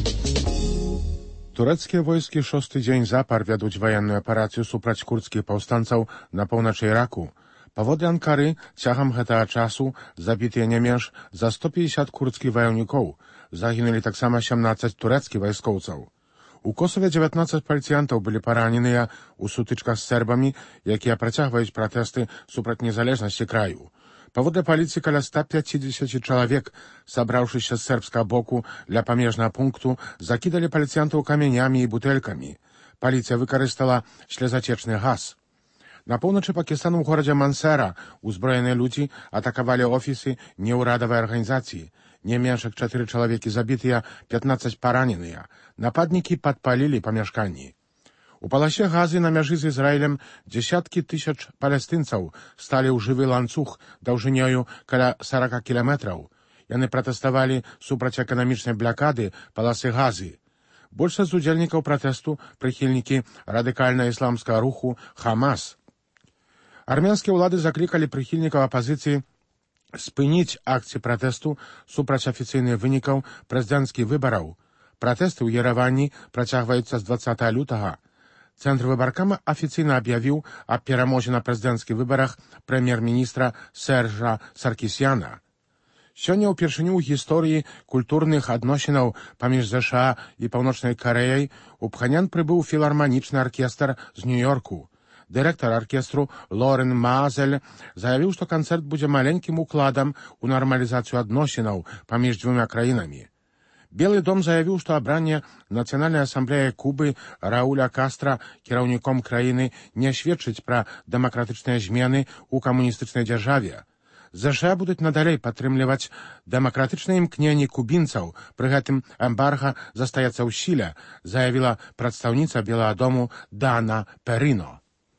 Турэцкія войскі шосты дзень запар вядуць ваенную аперацыю супраць курдскіх паўстанцаў на поўначы Іраку. Паводле Анкары, цягам гэтага часу забітыя не менш за сто пятьдесят курдскіх ваяўнікоў, загінулі таксама сямнаццаць турэцкіх вайскоўцаў. У Косаве дзевятнаццаць паліцыянтаў былі параненыя ў сутычках з сербамі, якія працягваюць пратэсты супраць незалежнасці краю. Паводле паліцыі каля ста пятьдесят чалавек, сабраўшыся з сербскага боку ля памежнага пункту, закідалі паліцыянтаў камянямі і бутэлькамі. Паліцыя выкарыстала слезатечны газ. На поўначы Пакістану ў горадзе Мансера узброеныя людзі атакавалі офісы неўрадавай арганізацыі. Не менш як чатыры чалавекі забітыя, пятнаццаць параненыя. Нападнікі падпалілі памяшканні. У паласе газы на мяжы з Ізраілем дзесяткі тысяч палестынцаў сталі ў жывы ланцуг даўжынёю каля сорок кіламетраў. Яны пратэставалі супраць эканамічнай блакады паласы газы. Большасць з удзельнікаў пратэсту прыхільнікі радыкальна-ісламскага руху Хамас. Армянскія ўлады заклікалі прыхільнікаў апазіцыі спыніць акцыі пратэсту супраць афіцыйных вынікаў прэзідэнцкіх выбараў. Пратэсты ў Ерэвані працягваюцца з двадцатага лютага. Цэнтр выбаркама афіцыйна аб'явіў аб перамозе на прэзідэнцкіх выбарах прэм'ер-міністра Сержа Саркісяна. Сёння ўпершыню ў гісторыі культурных адносінаў паміж ЗША і Паўночнай Карэяй у Пханян прыбыў філарманічны аркестр з Нью-Йорку. Дырэктар аркестру Лорен Маазель заявіў, што канцэрт будзе маленькім укладам у нармалізацыю адносінаў паміж дзвюма краінамі. Белы дом заявіў, што абранне Нацыянальнай асамблеі Кубы Рауля Кастра кіраўніком краіны не сведчыць пра дэмакратычныя змены ў камуністычнай дзяржаве. ЗША будуць надалей падтрымліваць дэмакратычныя імкненні кубінцаў, пры гэтым эмбарга застаецца ў сіле, заявіла прадстаўніца Белага дому Дана Перино.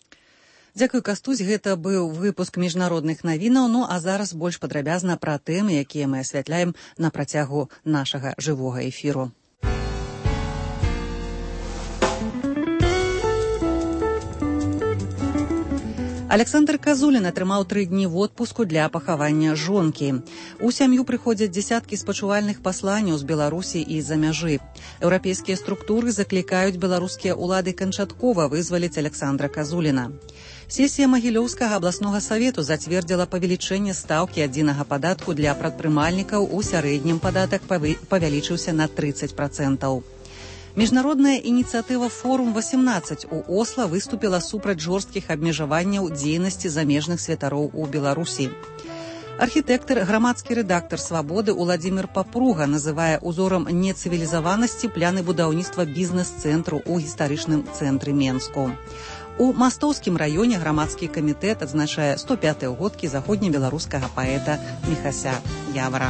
Дзякуй, Кастусь, гэта быў выпуск міжнародных навінаў, ну а зараз больш падрабязна пра тэмы, якія мы асвятляем на працягу нашага жывога эфіру. Александр Казулін атрымаў тры дні водпуску для пахавання жонкі. У сям'ю прыходзяць дзесяткі спачувальных пасланняў з Беларусі і з-за мяжы. Еўрапейскія структуры заклікаюць беларускія ўлады канчаткова вызваліць Александра Казуліна. Сесія Магілёўскага абласнога савету зацвердзіла павелічэнне стаўкі адзінага падатку для прадпрымальнікаў. У сярэднім падатак павялічыўся на трыццаць працэнтаў. Міжнародная ініцыятыва «Форум восемнадцать» у Осла выступіла супраць жорсткіх абмежаванняў дзейнасці замежных святароў у Беларусі. Архітэктар, грамадскі рэдактар «Свабоды» Уладзімір Папруга называе узорам нецывілізаванасці пляны будаўніцтва бізнес-цэнтру ў гістарычным цэнтры Менску. У Мастоўскім раёне грамадскі камітэт адзначае сто пятыя ўгодкі заходнебеларускага паэта Міхася Явара.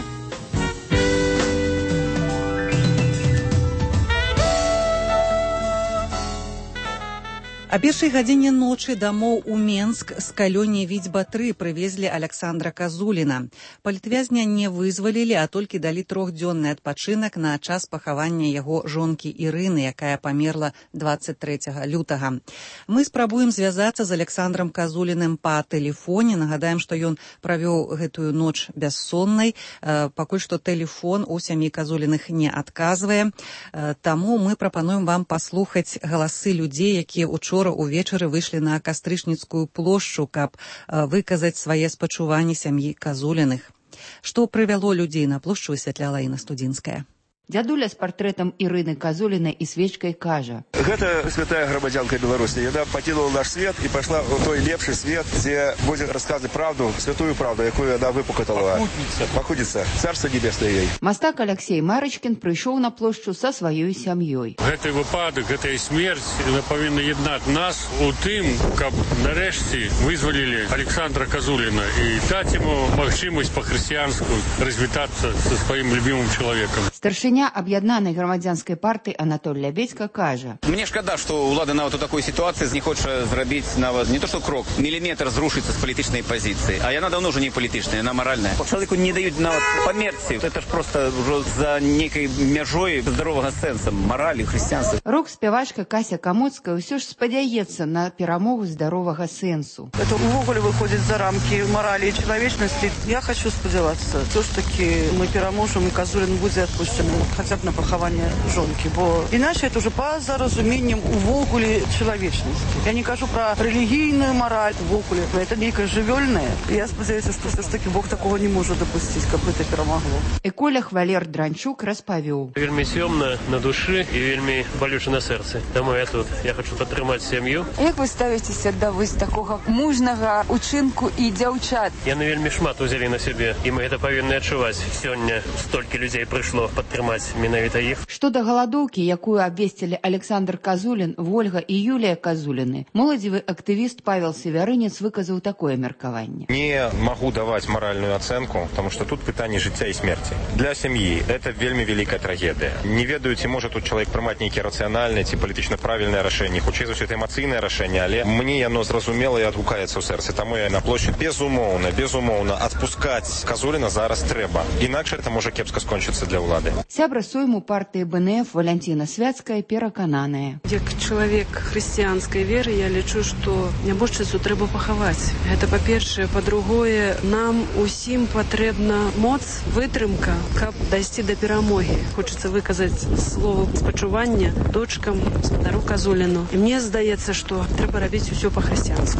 О першай гадзіне ночы дамоў у Менск з калоніі Відзьба-тры прывезлі Александра Казуліна. Палітвязня не вызвалілі, а толькі далі трохдзённы адпачынак на час пахавання яго жонкі Ірыны, якая памерла двадцать трэцяга лютага. Мы спрабуем звязацца з Александром Казуліным па тэлефоне. Нагадаем, што ён правёў гэтую ноч бяссоннай. Пакуль што тэлефон у сям'і Казуліных не адказвае. Таму мы прапануем вам паслухаць галасы людзей, якія учора увечары выйшлі на Кастрычніцкую плошчу, каб выказаць свае спачуванні сям'і Казуліных. Што прывяло людзей на плошчу, высвятляла Інна Студзінская. Дзядуля з партрэтам Ірыны Казулінай і свечкай кажа: Гэта святая грамадзянка Беларусі. Яна пакінула наш свет і пайшла ў той лепшы свет, дзе будзе расказваць правду, святую правду, якую яна выпакатала. Пакудзіца. Царства небеснае ёй. Мастак Алексей Марачкін прыйшоў на плошчу са сваёй сям'ёй. Гэты выпадак, гэтая смерць павінна яднаць нас у тым, каб нарэшце вызвалілі Александра Казуліна і даць яму магчымасць па-хрысціянску развітацца са сваім любімым чалавекам. Старшыня аб'яднанай грамадзянскай партыі Анатоль Лябедзька кажа: Мне шкада, што ўлада нават у такой сітуацыі не хоча зрабіць нават не то што крок, міліметр зрушыцца з палітычнай пазіцыі. А яна даўно ўжо не палітычная, яна маральная. Чалавеку не даюць нават памерці. Гэта ж проста ўжо за нейкай мяжой здаровага сэнса, маралі, хрысціянства. Рок-спявачка Кася Камоцкая ўсё ж спадзяецца на перамогу здаровага сэнсу. Это ўвогуле выходзіць за рамкі маралі і чалавечнасці. Я хочу спадзявацца, то ж такі мы пераможам і Казулін будзе адпушчаны хотя бы на пахаванне жонкі, бо іначе это уже па-за разуменнем увогуле чалавечнасці. Я не кажу пра рэлігійную мараль, увогуле, это нейкае жывёльнае. Я спадзяюся, што все ж таки Бог такого не можа дапусціць, каб гэта перамагло. Эколог Валер Дранчук распавёў: Вельмі сёмна на душы і вельмі балюча на сэрцы. Таму я тут. Я хочу падтрымаць сям'ю. Як вы ставіцеся да вось такога мужнага учынку і дзяўчат? Яны вельмі шмат узялі на сябе, і мы гэта павінны адчуваць. Сёння столькі людзей прыйшло падтрымаць менавіта іх. Што да галадоўкі, якую абвесцілі Александр Казулін, Вольга і Юлія Казуліны, моладзевы актывіст Павел Севярынец выказаў такое меркаванне. Не магу даваць маральную ацэнку, таму што тут пытанне жыцця і смерці. Для сям'і это вельмі вялікая трагедыя. Не ведаю, ці можа тут чалавек прымаць нейкія рацыянальныя ці палітычна правільныя рашэнні, хутчэй за ўсё это эмацыйнае рашэнне, але мне яно зразумела і адгукаецца ў сэрцы. Таму я на плошчу безумоўна, безумоўна адпускаць Казуліна зараз трэба. Інакш это можа кепска скончыцца для ўлады. Сябра сойму партыі Бэ Эн Эф Валянціна Свяцкая перакананая: як чалавек хрысціянскай веры, я лічу, што нябожчыцу трэба пахаваць. Гэта па-першае, па-другое, нам усім патрэбна моц, вытрымка, каб дайсці да перамогі. Хочацца выказаць слово спачування дочкам гаспадару Казуліну. І мне здаецца, што трэба рабіць усё па-хрысціянску.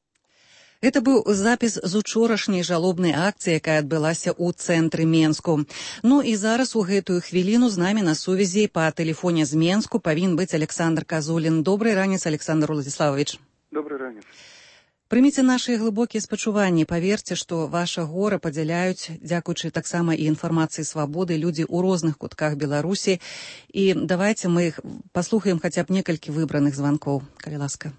Гэта быў запіс з учорашняй жалобнай акцыі, якая адбылася ў цэнтры Менску. Ну і зараз у гэтую хвіліну з намі на сувязі па тэлефоне з Менску павінен быць Александр Казулін. Добрый ранец, Александр Владиславович. Добрый ранец. Прыміце нашы глыбокія спачуванні. Паверце, што ваша гора падзяляюць, дзякуючы таксама і інфармацыі «Свабоды», людзі ў розных кутках Беларусі. І давайце мы іх паслухаем хаця б некалькі выбраных званкоў, калі ласка.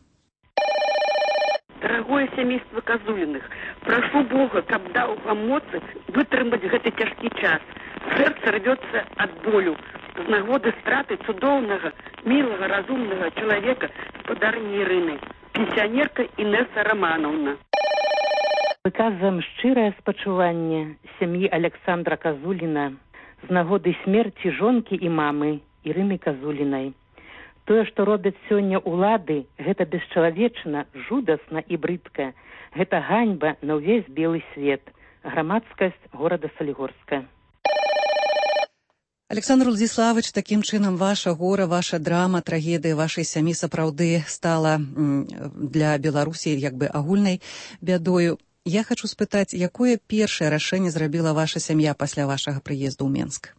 Дорогое семейство Казулиных, прошу Бога, каб даў вам моцы вытрымаць гэты цяжкі час. Сэрца рвецца ад болю з нагоды страты цудоўнага, мілага, разумнага чалавека, гаспадарні Ірыны, пенсіянерка Інесса Романовна. Выказваем шчырае спачуванне сям'і Александра Казуліна з нагоды смерці жонкі і мамы Ірыны Казулінай. Тое, што робяць сёння ўлады, гэта бесчалавечна, жудасна і брыдка. Гэта ганьба на ўвесь белы свет. Грамадскасць горада Салігорска. Александр Владзіславович, такім чынам ваша гора, ваша драма, трагедыя вашай сям'і сапраўды стала для Беларусі як бы агульнай бядою. Я хочу спытаць, якое першае рашэнне зрабіла ваша сям'я пасля вашага прыезду ў Менск?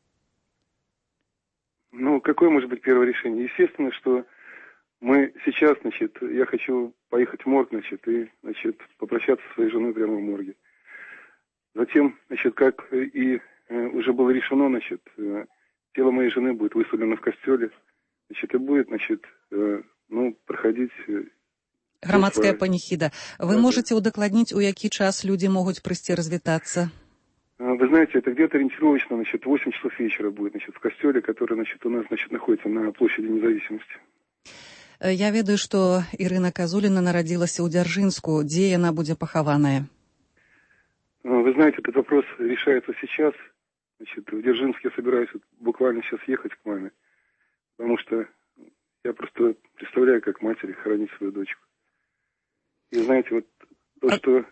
Ну, какое может быть первое решение? Естественно, что мы сейчас, значит, я хочу поехать в морг, значит, и, значит, попрощаться со своей женой прямо в морге. Затем, значит, как и э, уже было решено, значит, э, тело моей жены будет выставлено в костеле, значит, и будет, значит, э, ну, проходить... Э, Громадская паніхіда. Вы да, можете удакладніць, у які час люди могут прийти развітаться? Вы знаете, это где-то ориентировочно, значит, восемь часов вечера будет, значит, в костеле, который, значит, у нас, значит, находится на площади Независимости. Я ведаю, что Ирина Казулина народилася ў Дзяржынску. Где она будет похованная? Вы знаете, этот вопрос решается сейчас. Значит, в Дзержинск я собираюсь буквально сейчас ехать к маме, потому что я просто представляю, как матери хоронить свою дочку. И знаете, вот то, а... что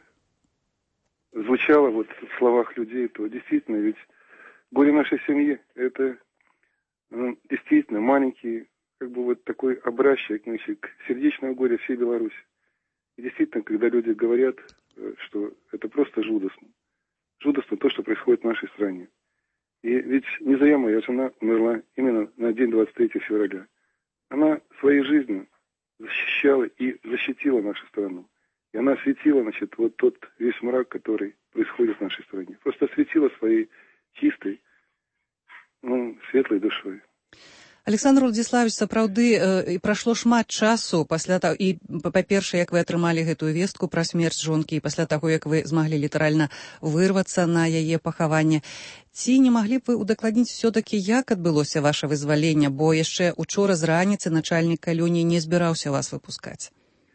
звучало вот в словах людей, то действительно, ведь горе нашей семьи – это ну, действительно маленький, как бы вот такой образчик, значит, сердечного горя всей Беларуси. И действительно, когда люди говорят, что это просто жудосно. Жудосно то, что происходит в нашей стране. И ведь Низая, моя жена, умерла именно на день двадцать третьего февраля. Она своей жизнью защищала и защитила нашу страну. И она осветила, значит, вот тот весь мрак, который происходит в нашей стране. Просто осветила своей чистой, ну, светлой душой. Александр Владзіславович, сапраўды э, прайшло шмат часу пасля таго, і па-першае, як вы атрымалі гэтую вестку пра смерць жонкі, і пасля таго, як вы змаглі літаральна вырвацца на яе пахаванне. Ці не маглі б вы удакладніць усё-такі, як адбылося ваше вызваленне, бо яшчэ учора з раніцы начальнік калоніі не збіраўся вас выпускаць?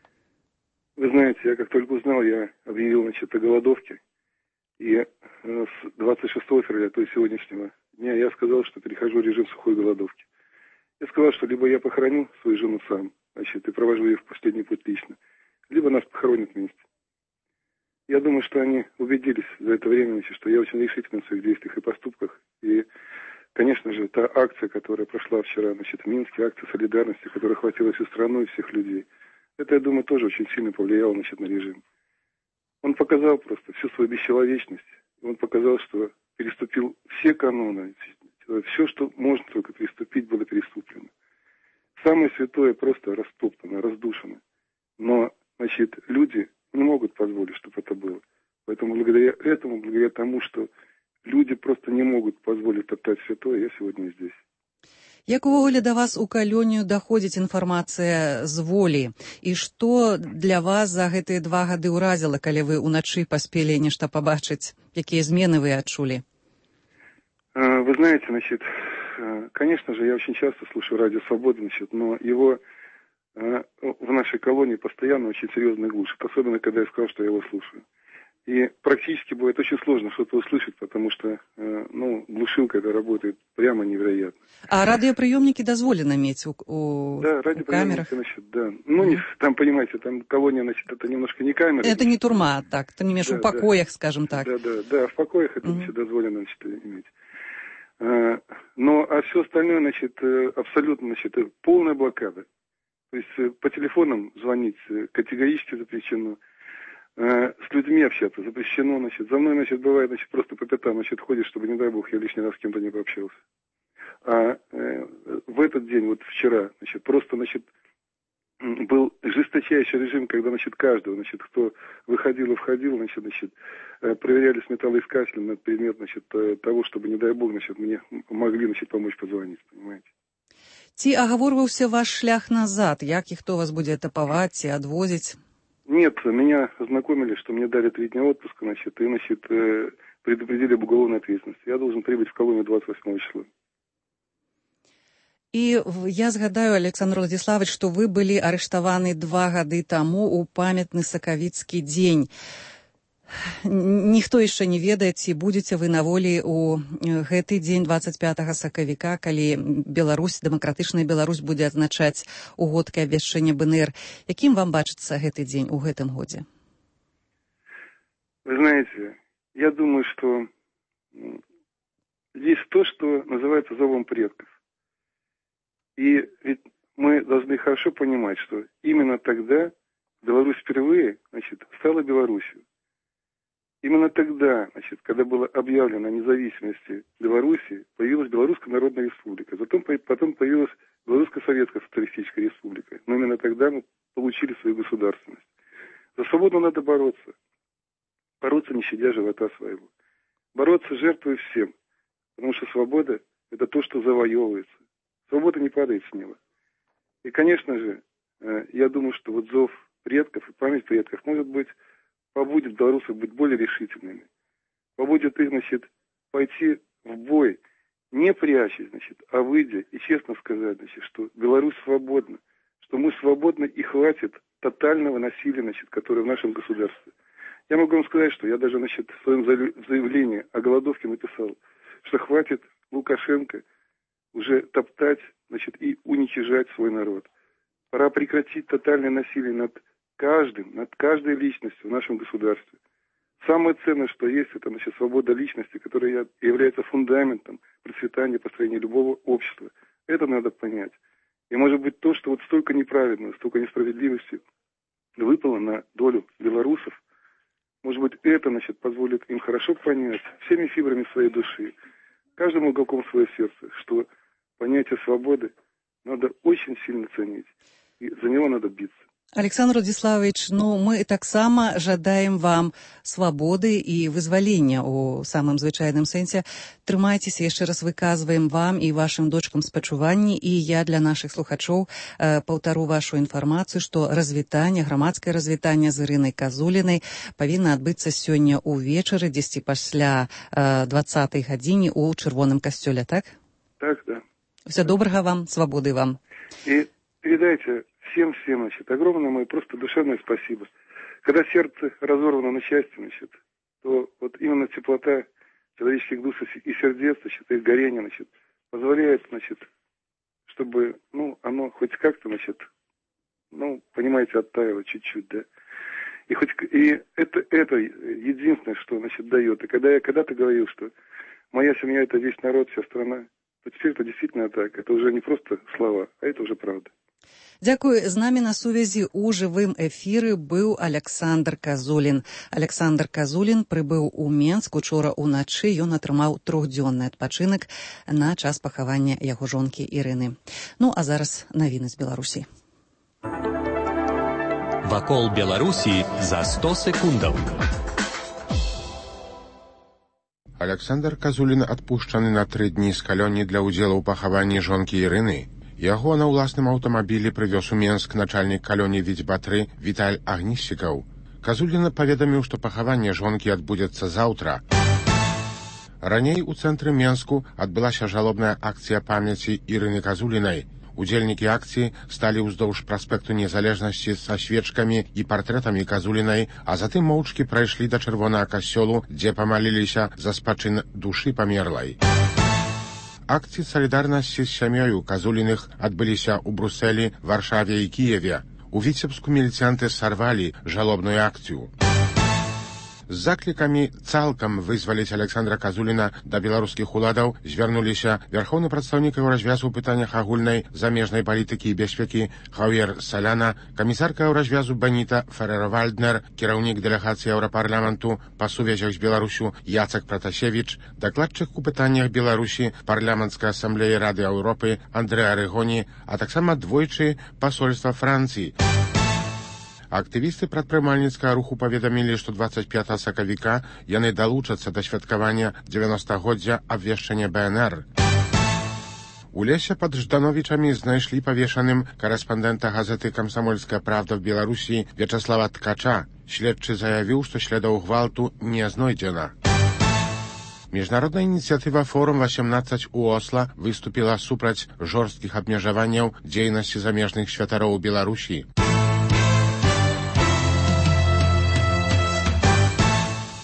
Вы знаете, я как только узнал, я объявил, значит, о голодовке. И э, с двадцать шестого февраля, то есть сегодняшнего дня, я сказал, что перехожу в режим сухой голодовки. Я сказал, что либо я похороню свою жену сам, значит, и провожу ее в последний путь лично, либо нас похоронят вместе. Я думаю, что они убедились за это время, значит, что я очень решителен в своих действиях и поступках. И, конечно же, та акция, которая прошла вчера, значит, в Минске, акция солидарности, которая охватила всю страну и всех людей, это, я думаю, тоже очень сильно повлияло, значит, на режим. Он показал просто всю свою бесчеловечность. Он показал, что переступил все каноны. Все, что можно только переступить, было переступлено. Самое святое просто растоптано, раздушено. Но, значит, люди не могут позволить, чтобы это было. Поэтому благодаря этому, благодаря тому, что люди просто не могут позволить топтать святое, я сегодня здесь. Як увогуле да вас у калонію даходзіць інфармацыя з волі? І што для вас за гэтыя два гады ўразіла, калі вы ўначы паспелі нешта пабачыць? Якія змены вы адчулі? Вы знаете, значит, конечно же, я очень часто слушаю радио «Свобода», значит, но его в нашей колонии постоянно очень серьезно глушит, особенно когда я сказал, что я его слушаю. И практически бывает очень сложно что-то услышать, потому что, ну, глушилка это работает прямо невероятно. А радиоприемники дозволено иметь у, у да, радиоприемники, значит, да. Ну, не, там, понимаете, там колония, значит, это немножко не камера. Это не турма, так, ты не имеешь да, в покоях, да, скажем так. Да, да, да, в покоях это, значит, дозволено, значит, иметь. Но, а все остальное, значит, абсолютно, значит, полная блокада. То есть по телефонам звонить категорически запрещено. С людьми общаться запрещено, значит. За мной, значит, бывает, значит, просто по пятам, значит, ходишь, чтобы, не дай бог, я лишний раз с кем-то не пообщался. А э, в этот день, вот вчера, значит, просто, значит, был жесточайший режим, когда, значит, каждого, значит, кто выходил и входил, значит, значит, проверялись металлоискателем на предмет, значит, того, чтобы, не дай бог, значит, мне могли, значит, помочь позвонить, понимаете. Ці агаворваўся ваш шлях назад, як і хто вас будзе этапаваць і адвозіць? Нет, меня ознакомили, что мне дали три дня отпуска, значит, и, значит, предупредили об уголовной ответственности. Я должен прибыть в колонию двадцать восьмого числа. І я згадаю, Александр Владзіславович, што вы былі арыштаваны два гады таму ў памятны сакавіцкі дзень. ніхто яшчэ не ведае, ці будзеце вы на волі ў гэты дзень двадцать пятага сакавіка, калі Беларусь, дэмакратычная Беларусь будзе адзначаць угодкае абвяшчэнне БНР. Якім вам бачыцца гэты дзень у гэтым годзе? Вы знаете, я думаю, что есть то, что называется зовом предков. И ведь мы должны хорошо понимать, что именно тогда Беларусь впервые, значит, стала Беларусью. Именно тогда, значит, когда было объявлено о независимости Беларуси, появилась Белорусская Народная Республика. Потом, потом появилась Белорусская Советская Социалистическая Республика. Но именно тогда мы получили свою государственность. За свободу надо бороться. Бороться, не щадя живота своего. Бороться, жертвуя всем. Потому что свобода – это то, что завоевывается. Свобода не падает с неба. И, конечно же, я думаю, что вот зов предков и память предков, может быть, побудет белорусов быть более решительными. Побудет их, значит, пойти в бой, не прячась, значит, а выйдя и честно сказать, значит, что Беларусь свободна, что мы свободны и хватит тотального насилия, значит, которое в нашем государстве. Я могу вам сказать, что я даже, значит, в своем заявлении о голодовке написал, что хватит Лукашенко уже топтать, значит, и уничижать свой народ. Пора прекратить тотальное насилие над каждым, над каждой личностью в нашем государстве. Самое ценное, что есть, это, значит, свобода личности, которая является фундаментом процветания, построения любого общества. Это надо понять. И, может быть, то, что вот столько неправедного, столько несправедливости выпало на долю белорусов, может быть, это, значит, позволит им хорошо понять всеми фибрами своей души, каждым уголком своего сердца, что понятие свободы надо очень сильно ценить, и за него надо биться. Александр Владиславович, ну, мы таксама жадаем вам свабоды і вызвалення ў самым звычайным сэнсе. Трымайцеся, яшчэ раз выказваем вам і вашым дочкам спачуванні, і я для нашых слухачоў э, паўтару вашу інфармацыю, што развітанне, грамадскае развітанне з Ірынай Казулінай павінна адбыцца сёння ўвечары, дзесьці пасля э, двадцатай гадзіне ў чырвоным касцёле, так? Так, да. Всё добрага вам, свабоды вам. И передайте всем-всем, значит, огромное мое просто душевное спасибо. Когда сердце разорвано на части, значит, то вот именно теплота человеческих душ и сердец, значит, их горение, значит, позволяет, значит, чтобы, ну, оно хоть как-то, значит, ну, понимаете, оттаяло чуть-чуть, да. И хоть, и это, это единственное, что, значит, дает. И когда я когда-то говорил, что моя семья — это весь народ, вся страна, то теперь это действительно так. Это уже не просто слова, а это уже правда. Дзякуй. З намі на сувязі ў жывым эфіры быў Александр Казулін. Александр Казулін прыбыў у Менск учора ўначы. Ён атрымаў трохдзённы адпачынак на час пахавання яго жонкі Ірыны. Ну, а зараз навіны з Беларусі. Вакол Беларусі за сто секундаў. Александр Казулін адпушчаны на тры дні з калоні для ўдзелу ў пахаванні жонкі Ірыны. Яго на ўласным аўтамабілі прывёз у Менск начальнік калоні Віцьбатры Віталь Агніссікаў. Казулін паведаміў, што пахаванне жонкі адбудзецца заўтра. Раней у цэнтры Менску адбылася жалобная акцыя памяці Ірыны Казулінай. Удзельнікі акцыі сталі ўздоўж праспекту Незалежнасці са свечкамі і партрэтамі Казулінай, а затым моўчкі прайшлі да чырвонага касцёлу, дзе памаліліся за спачын душы памерлай. Акцыі салідарнасці з сям'ёю Казуліных адбыліся ў Брусэлі, Варшаве і Кіеве. У Віцебску міліцыянты сарвалі жалобную акцыю. З заклікамі цалкам вызваліць Александра Казуліна да беларускіх уладаў звярнуліся вярхоўны прадстаўнік Еўразвязу ў пытаннях агульнай замежнай палітыкі і бяспекі Хавьер Саляна, камісарка Еўразвязу Беніта Феррер-Вальднер, кіраўнік дэлегацыі Еўрапарламенту па сувязях з Беларусю Яцек Пратасевіч, дакладчык у пытаннях Беларусі парламенцкай асамблеі Рады Еўропы Андрэа Рэгоні, а таксама двойчы пасольства Францыі. Актывісты прадпрымальніцкага руху паведамілі, што двадцать пятага сакавіка яны далучацца да святкавання дзевяностагоддзя абвешчання БНР. У лесе пад Ждановічамі знайшлі павешаным карэспандэнта газеты «Камсамольская правда» в Беларусі Вячаслава Ткача. Следчы заявіў, што следаў гвалту не знойдзена. Міжнародная ініцыятыва «Форум восемнадцать» у Осла выступіла супраць жорсткіх абмежаванняў дзейнасці замежных святароў у Беларусі.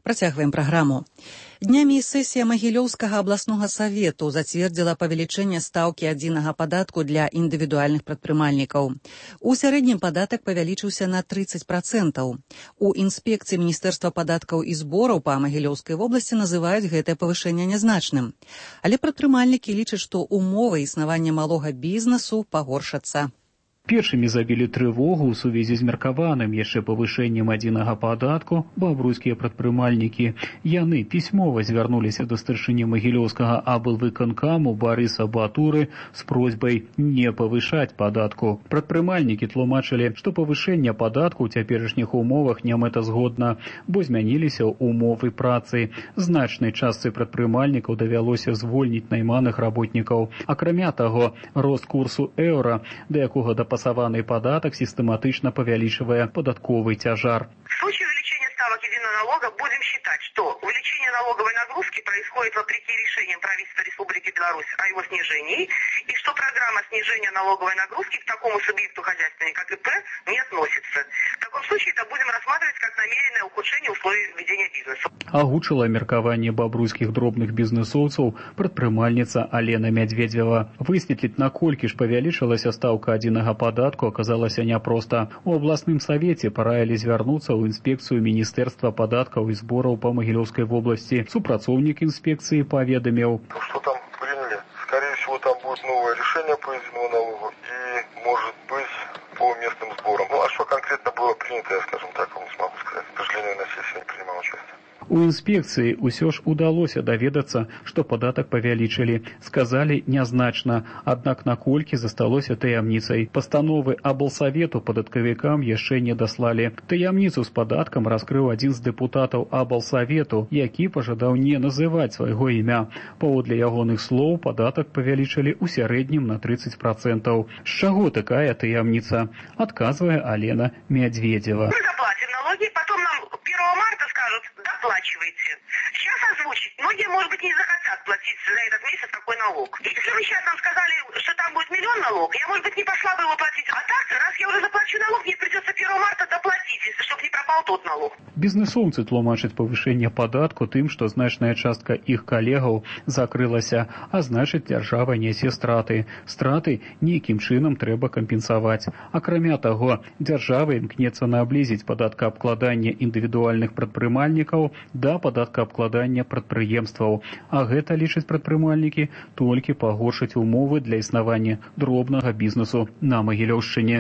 Працягваем праграму. Днямі сесія Магілёўскага абласнога савету зацвердзіла павелічэнне стаўкі адзінага падатку для індывідуальных прадпрымальнікаў. У сярэднім падатак павялічыўся на тридцать процентаў. У інспекцыі Міністэрства падаткаў і збораў па Магілёўскай вобласці называюць гэтае павышэнне нязначным. Але прадпрымальнікі лічаць, што умовы існавання малога бізнесу пагоршацца. Першымі забілі трывогу ў сувязі з меркаваным яшчэ павышэннем адзінага падатку бабруйскія прадпрымальнікі. Яны пісьмова звярнуліся да старшыні Магілёўскага аблвыканкаму Барыса Батуры з просьбай не павышаць падатку. Прадпрымальнікі тлумачылі, што павышэнне падатку ў цяперашніх умовах нямэтазгодна, бо змяніліся ўмовы працы. Значнай частцы прадпрымальнікаў давялося звольніць найманых работнікаў. Акрамя таго, рост курсу еўра, да якога дапасаваны Пасаванный податок систематично павялічивая податковый тяжар. В случае увеличения ставок единого налога будем считать, что увеличение налоговой нагрузки происходит вопреки решениям правительства Республики Беларусь о его снижении, и что программа снижения налоговой нагрузки к такому субъекту хозяйственной, как ИП, не относится. В таком случае это будем рассматривать как намеренное ухудшение условий ведения бизнеса. Агучила меркаванне бабруйскіх дробных бізнесоўцаў прадпрымальніца Алена Мядведзева. Высветліць, наколькі ж павялічылася стаўка адзінага падатку, аказалася няпроста. У абласным савеце параілі звярнуцца ў інспекцыю Міністэрства падаткаў і збораў па Магілёўскай вобласці. Супрацоўнік инспекции поведомил. Что там приняли? Скорее всего, там будет новое решение по единому налогу и, может быть, по местным сборам. Ну, а что конкретно было принято, я, скажем так, вам не смогу сказать. К сожалению, на сессии не принимал участие. У інспекцыі ўсё ж удалося даведацца, што падатак павялічылі. Сказалі нязначна, аднак наколькі засталося таямніцай. Пастановы аблсавету падаткавікам яшчэ не даслалі. Таямніцу з падаткам раскрыў адзін з дэпутатаў аблсавету, які пажадаў не называць свайго імя. Паводле ягоных слоў падатак павялічылі ў сярэднім на тридцать процентов. З чаго такая таямніца? Адказвае Алена Мядведзева. Мы заплатим налоги, потом нам первого марта скажут, доплачивайте. Сейчас озвучить. Многие, может быть, не захотят платить за этот месяц такой налог. Если бы сейчас нам сказали, что там будет миллион налог, я, может быть, не пошла бы его платить. А так, раз я уже заплачу налог, мне придется первого марта доплатить, чтобы не пропал тот налог. Бізнесоўцы тлумачаць павышэнне падатку тым, што значная частка іх калегаў закрылася, а значыць, дзяржава нясе страты. Страты нейкім чынам трэба кампенсаваць. Акрамя таго, дзяржава імкнецца наблізіць падаткаабкладанне індывідуальных прадпрымальнікаў да падаткаабкладання прадпрыемстваў. А гэта, лічаць прадпрымальнікі, толькі пагоршыць умовы для існавання дробнага бізнесу на Магілёўшчыне.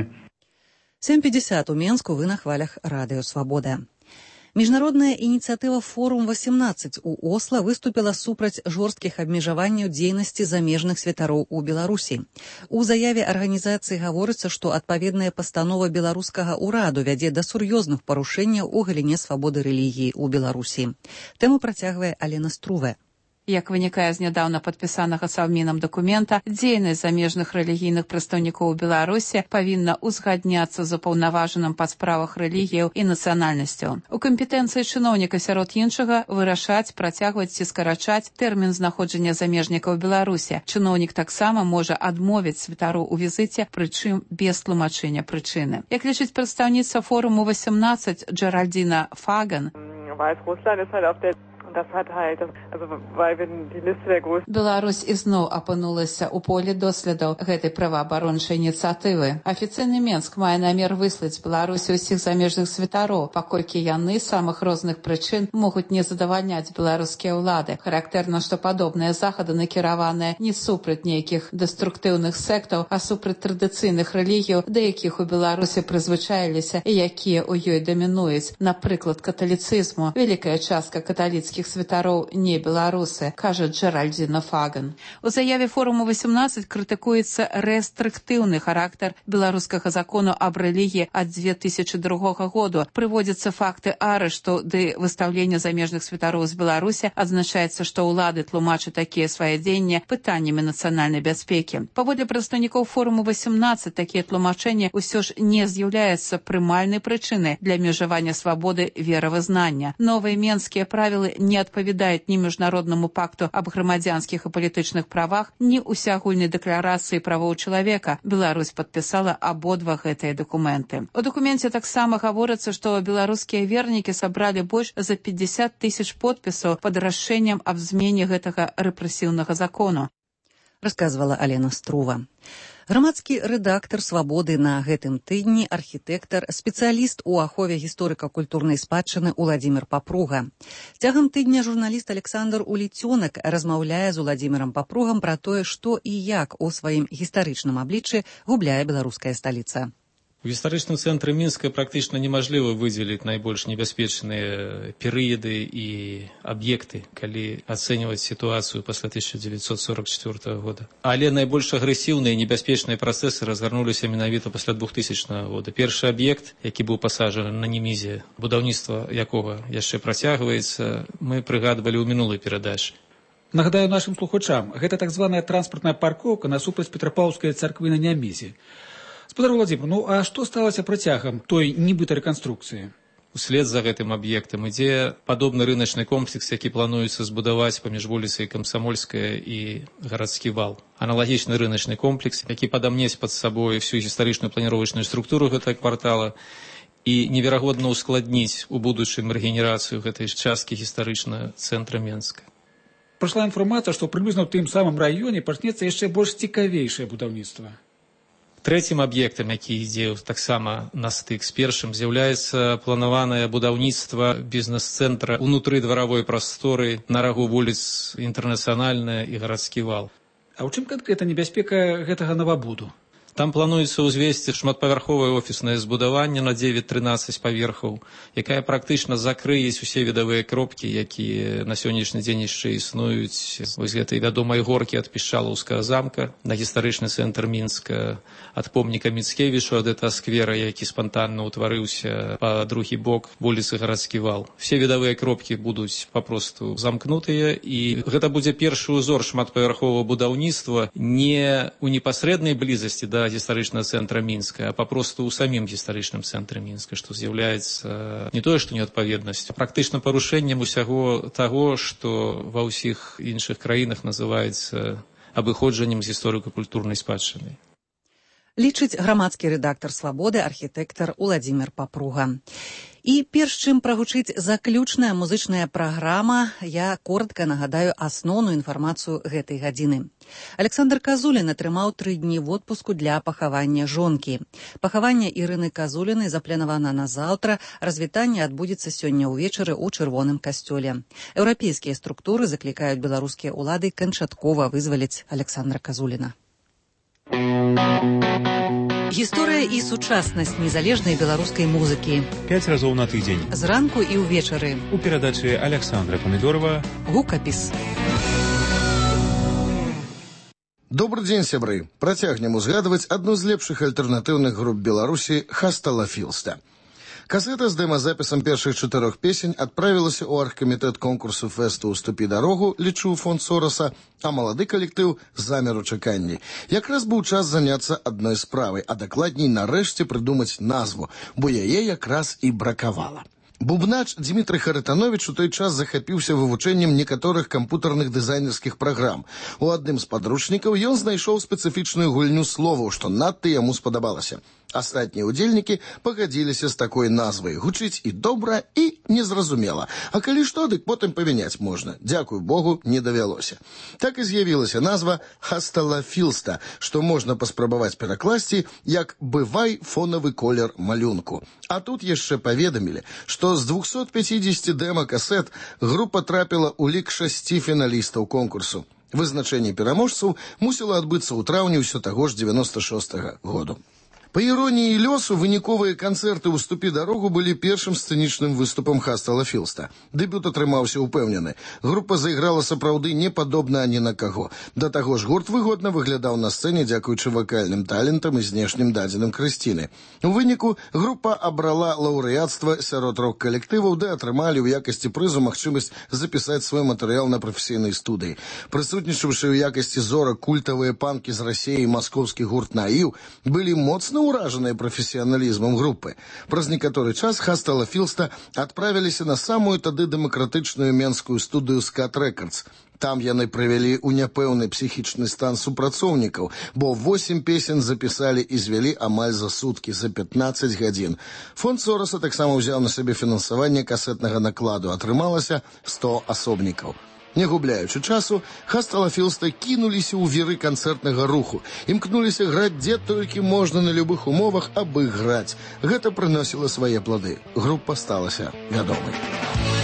семь пятьдесят у Менску, вы на хвалях Радио Свобода. Міжнародная ініцыятыва «Форум восемнадцать» у Осла выступила супраць жорсткіх абмежаванняў дзейнасці замежных святароў у Беларусі. У заяве арганізацыі гаворыцца, што адпаведная пастанова беларускага ўраду вядзе да сур'ёзных парушэнняў у галіне свабоды рэлігіі ў Беларусі. Тэму працягвае Алена Струве. Як вынікае з нядаўна падпісанага Саўмінам дакумента, дзейнасць замежных рэлігійных прадстаўнікоў Беларусі павінна ўзгадняцца з упаўнаважаным па справах рэлігіяў і нацыянальнасцяў. У кампетэнцыі чыноўніка сярод іншага вырашаць, працягваць ці скарачаць тэрмін знаходжання замежнікаў Беларусі. Чыноўнік таксама можа адмовіць святару ў візіце, прычым без тлумачэння прычыны. Як лічыць прадстаўніца форуму восемнадцать Джеральдина Фаган, Беларусь ізноў апынулася ў полі доследаў гэтай праваабарончай ініцыятывы. Афіцыйны Менск мае намер выслаць Беларусі ўсіх замежных святароў, паколькі яны з самых розных прычын могуць не задавальняць беларускія ўлады. Характэрна, што падобныя захады накіраваныя не супраць нейкіх дэструктыўных сектаў, а супраць традыцыйных рэлігіяў, да якіх у Беларусі прызвычаіліся і якія ў ёй дамінуюць. Напрыклад, каталіцызму. Вялікая частка каталіцкіх святароў не беларусы, кажа Джеральдина Фаган. У заяве форуму восемнадцать крытыкуецца рэстрыктыўны характар беларускага закону аб рэлігіі ад две тысячи другога году. Прыводзяцца факты арышту ды выстаўлення замежных святароў з Беларусі. Адзначаецца, што ўлады тлумачаць такія свае дзеянні пытаннямі нацыянальнай бяспекі. Паводле прадстаўнікоў форуму восемнадцать, такія тлумачэнні ўсё ж не з'яўляюцца прымальнай прычынай для абмежавання свабоды веравызнання. Новыя менскія правілы не адпавядаюць ні міжнароднаму пакту аб грамадзянскіх і палітычных правах, ні ўсеагульнай дэкларацыі правоў чалавека. Беларусь падпісала абодва гэтыя дакументы. У дакуменце таксама гаворыцца, што беларускія вернікі сабралі больш за пятьдесят тысяч подпісаў пад рашэннем аб змене гэтага рэпрэсіўнага закону. Расказвала Алена Струва. Грамадскі рэдактар «Свабоды» на гэтым тыдні, архітэктар, спецыяліст у ахове гісторыка-культурнай спадчыны Уладзімір Папруга. Цягам тыдня журналіст Александр Уліцёнак размаўляе з Уладзімірам Папругам пра тое, што і як у сваім гістарычным абліччы губляе беларуская сталіца. У гістарычным цэнтры Мінска практычна немажліва выдзеліць найбольш небяспечныя перыяды і аб'екты, калі ацэньваць сітуацыю пасля тысяча дзевяцьсот сорок чацвёртага года. Але найбольш агрэсіўныя і небяспечныя працэсы разгарнуліся менавіта пасля двухтысячнага года. Першы аб'ект, які быў пасаджаны на Немізе, будаўніцтва якога яшчэ працягваецца, мы прыгадвалі ў мінулай перадачы. Нагадаю нашым слухачам, гэта так званая транспартная паркоўка насупраць Петрапаўскай царквы на Немізе. Спадар Владимир, ну а што сталася працягам той нібыта рэканструкцыі? Услед за гэтым аб'ектам ідзе падобны рыначны комплекс, які плануецца збудаваць паміж вуліцай Камсамольская і гарадскі вал. Аналагічны рыначны комплекс, які падамнець пад сабой всю гістарычную планіровачную структуру гэтага квартала і неверагодна ускладніць у будучым рэгенерацыю гэтай часткі гістарычнага цэнтра Менска. Прайшла інфармацыя, што прыблізна ў тым самым раёне пачнецца яшчэ больш цікавейшае будаўніцтва. Трэцім аб'ектам, які ідзе таксама на стык з першым, з'яўляецца планаванае будаўніцтва бізнес-цэнтра ўнутры дваравой прасторы на рагу вуліц Інтэрнацыянальная і гарадскі вал. А ў чым канкрэтна небяспека гэтага навабуду? Там плануецца ўзвесці шматпавярховае офіснае збудаванне на дзевяць-трынаццаць паверхаў, якая практычна закрыюць усе відавыя кропкі, якія на сённяшні дзень яшчэ існуюць. Вось гэтай вядомай горкі ад Пішчалаўскага замка на гістарычны цэнтр Мінска, ад помніка Міцкевічу ад этого сквера, які спантанна ўтварыўся па другі бок вуліцы гарадскі вал. Все відавыя кропкі будуць папросту замкнутыя, і гэта будзе першы ўзор шматпавярховага будаўніцтва не ў непасрэднай блізасці да гістарычнага цэнтра Мінска, а папросту ў самім гістарычным цэнтры Мінска, што з'яўляецца не тое, што неадпаведнасцю, практычна парушэннем усяго таго, што ва ўсіх іншых краінах называецца абыходжаннем з гісторыка-культурнай спадчыны. Лічыць грамадскі рэдактар «Свабоды», архітэктар Уладзімір Папруга. І перш чым прагучыць заключная музычная праграма, я коротка нагадаю асноўную інфармацыю гэтай гадзіны. Александр Казулін атрымаў тры дні водпуску для пахавання жонкі. Пахаванне Ірыны Казуліны запланавана на заўтра, развітанне адбудзецца сёння ўвечары ў чырвоным касцёле. Еўрапейскія структуры заклікаюць беларускія ўлады канчаткова вызваліць Александра Казуліна. Гісторыя і сучаснасць незалежнай беларускай музыкі. Пяць разоў на тыдзень. Зранку і ўвечары. У перадачы Александра Памідорова. Гукапіс. Добры дзень, сябры. Працягнем узгадваць адну з лепшых альтэрнатыўных груп Беларусі «Хастала Філста». Касета з дэмазапісам першых чатырох песень адправілася ў аргкамітэт конкурсу фэсту «Уступі дарогу», лічу фонд Сораса, а малады калектыў замер у чаканні. Якраз быў час заняцца адной справай, а дакладней нарэшце прыдумаць назву, бо яе якраз і бракавала. Бубнач Дмітрый Харытанович у той час захапіўся вывучэннем некаторых кампутарных дызайнерскіх праграм. У адным з падручнікаў ён знайшоў спецыфічную гульню словаў, што надта яму спадабалася. Астатнія ўдзельнікі пагадзіліся з такой назвай. Гучыць і добра, і незразумела. А калі што, дык потым памяняць можна. Дзякуй Богу, не давялося. Так і з'явілася назва «Хастала Філста», што можна паспрабаваць перакласці як «бывай фонавы колер малюнку». А тут яшчэ паведамілі, што з двухсот пяцідзесяці дэма-касет група трапіла ў лік шасці фіналістаў конкурсу. Вызначэнне пераможцаў мусіла адбыцца ў траўні ўсё таго ж дзевяноста шостага году. Па іроніі лёсу, выніковыя канцэрты «Уступі дарогу» былі першым сцэнічным выступам «Хастала Філста». Дэбют атрымаўся ўпэўнены. Група зайграла сапраўды не падобна ані на каго. Да таго ж гурт выгодна выглядаў на сцэне дзякуючы вакальным талентам і знешнім дадзеным Крысціны. У выніку група абрала лаўрэатства сярод рок-калектываў, ды атрымалі ў якасці прызу магчымасць запісаць свой матэрыял на прафесійнай студыі. Прысутнічаўшы ў якасці зорак культавыя панкі з Расіі і маскоўскі гурт «Наіў» былі моцна уражаныя прафесіяналізмам групы. Праз некаторы час Хастала Філста адправіліся на самую тады дэмакратычную менскую студыю Scat Records. Там яны правялі ў няпэўны псіхічны стан супрацоўнікаў, бо восем песен запісалі і звялі амаль за суткі, за пятнаццаць гадзін. Фонд Сораса таксама ўзяў на сябе фінансаванне касетнага накладу. Атрымалася сто асобнікаў. Не губляючы часу, Хастала Філста кінуліся ў віры канцэртнага руху. Імкнуліся граць дзе толькі можна на любых умовах, абы граць. Гэта прыносіла свае плады. Група сталася вядомай.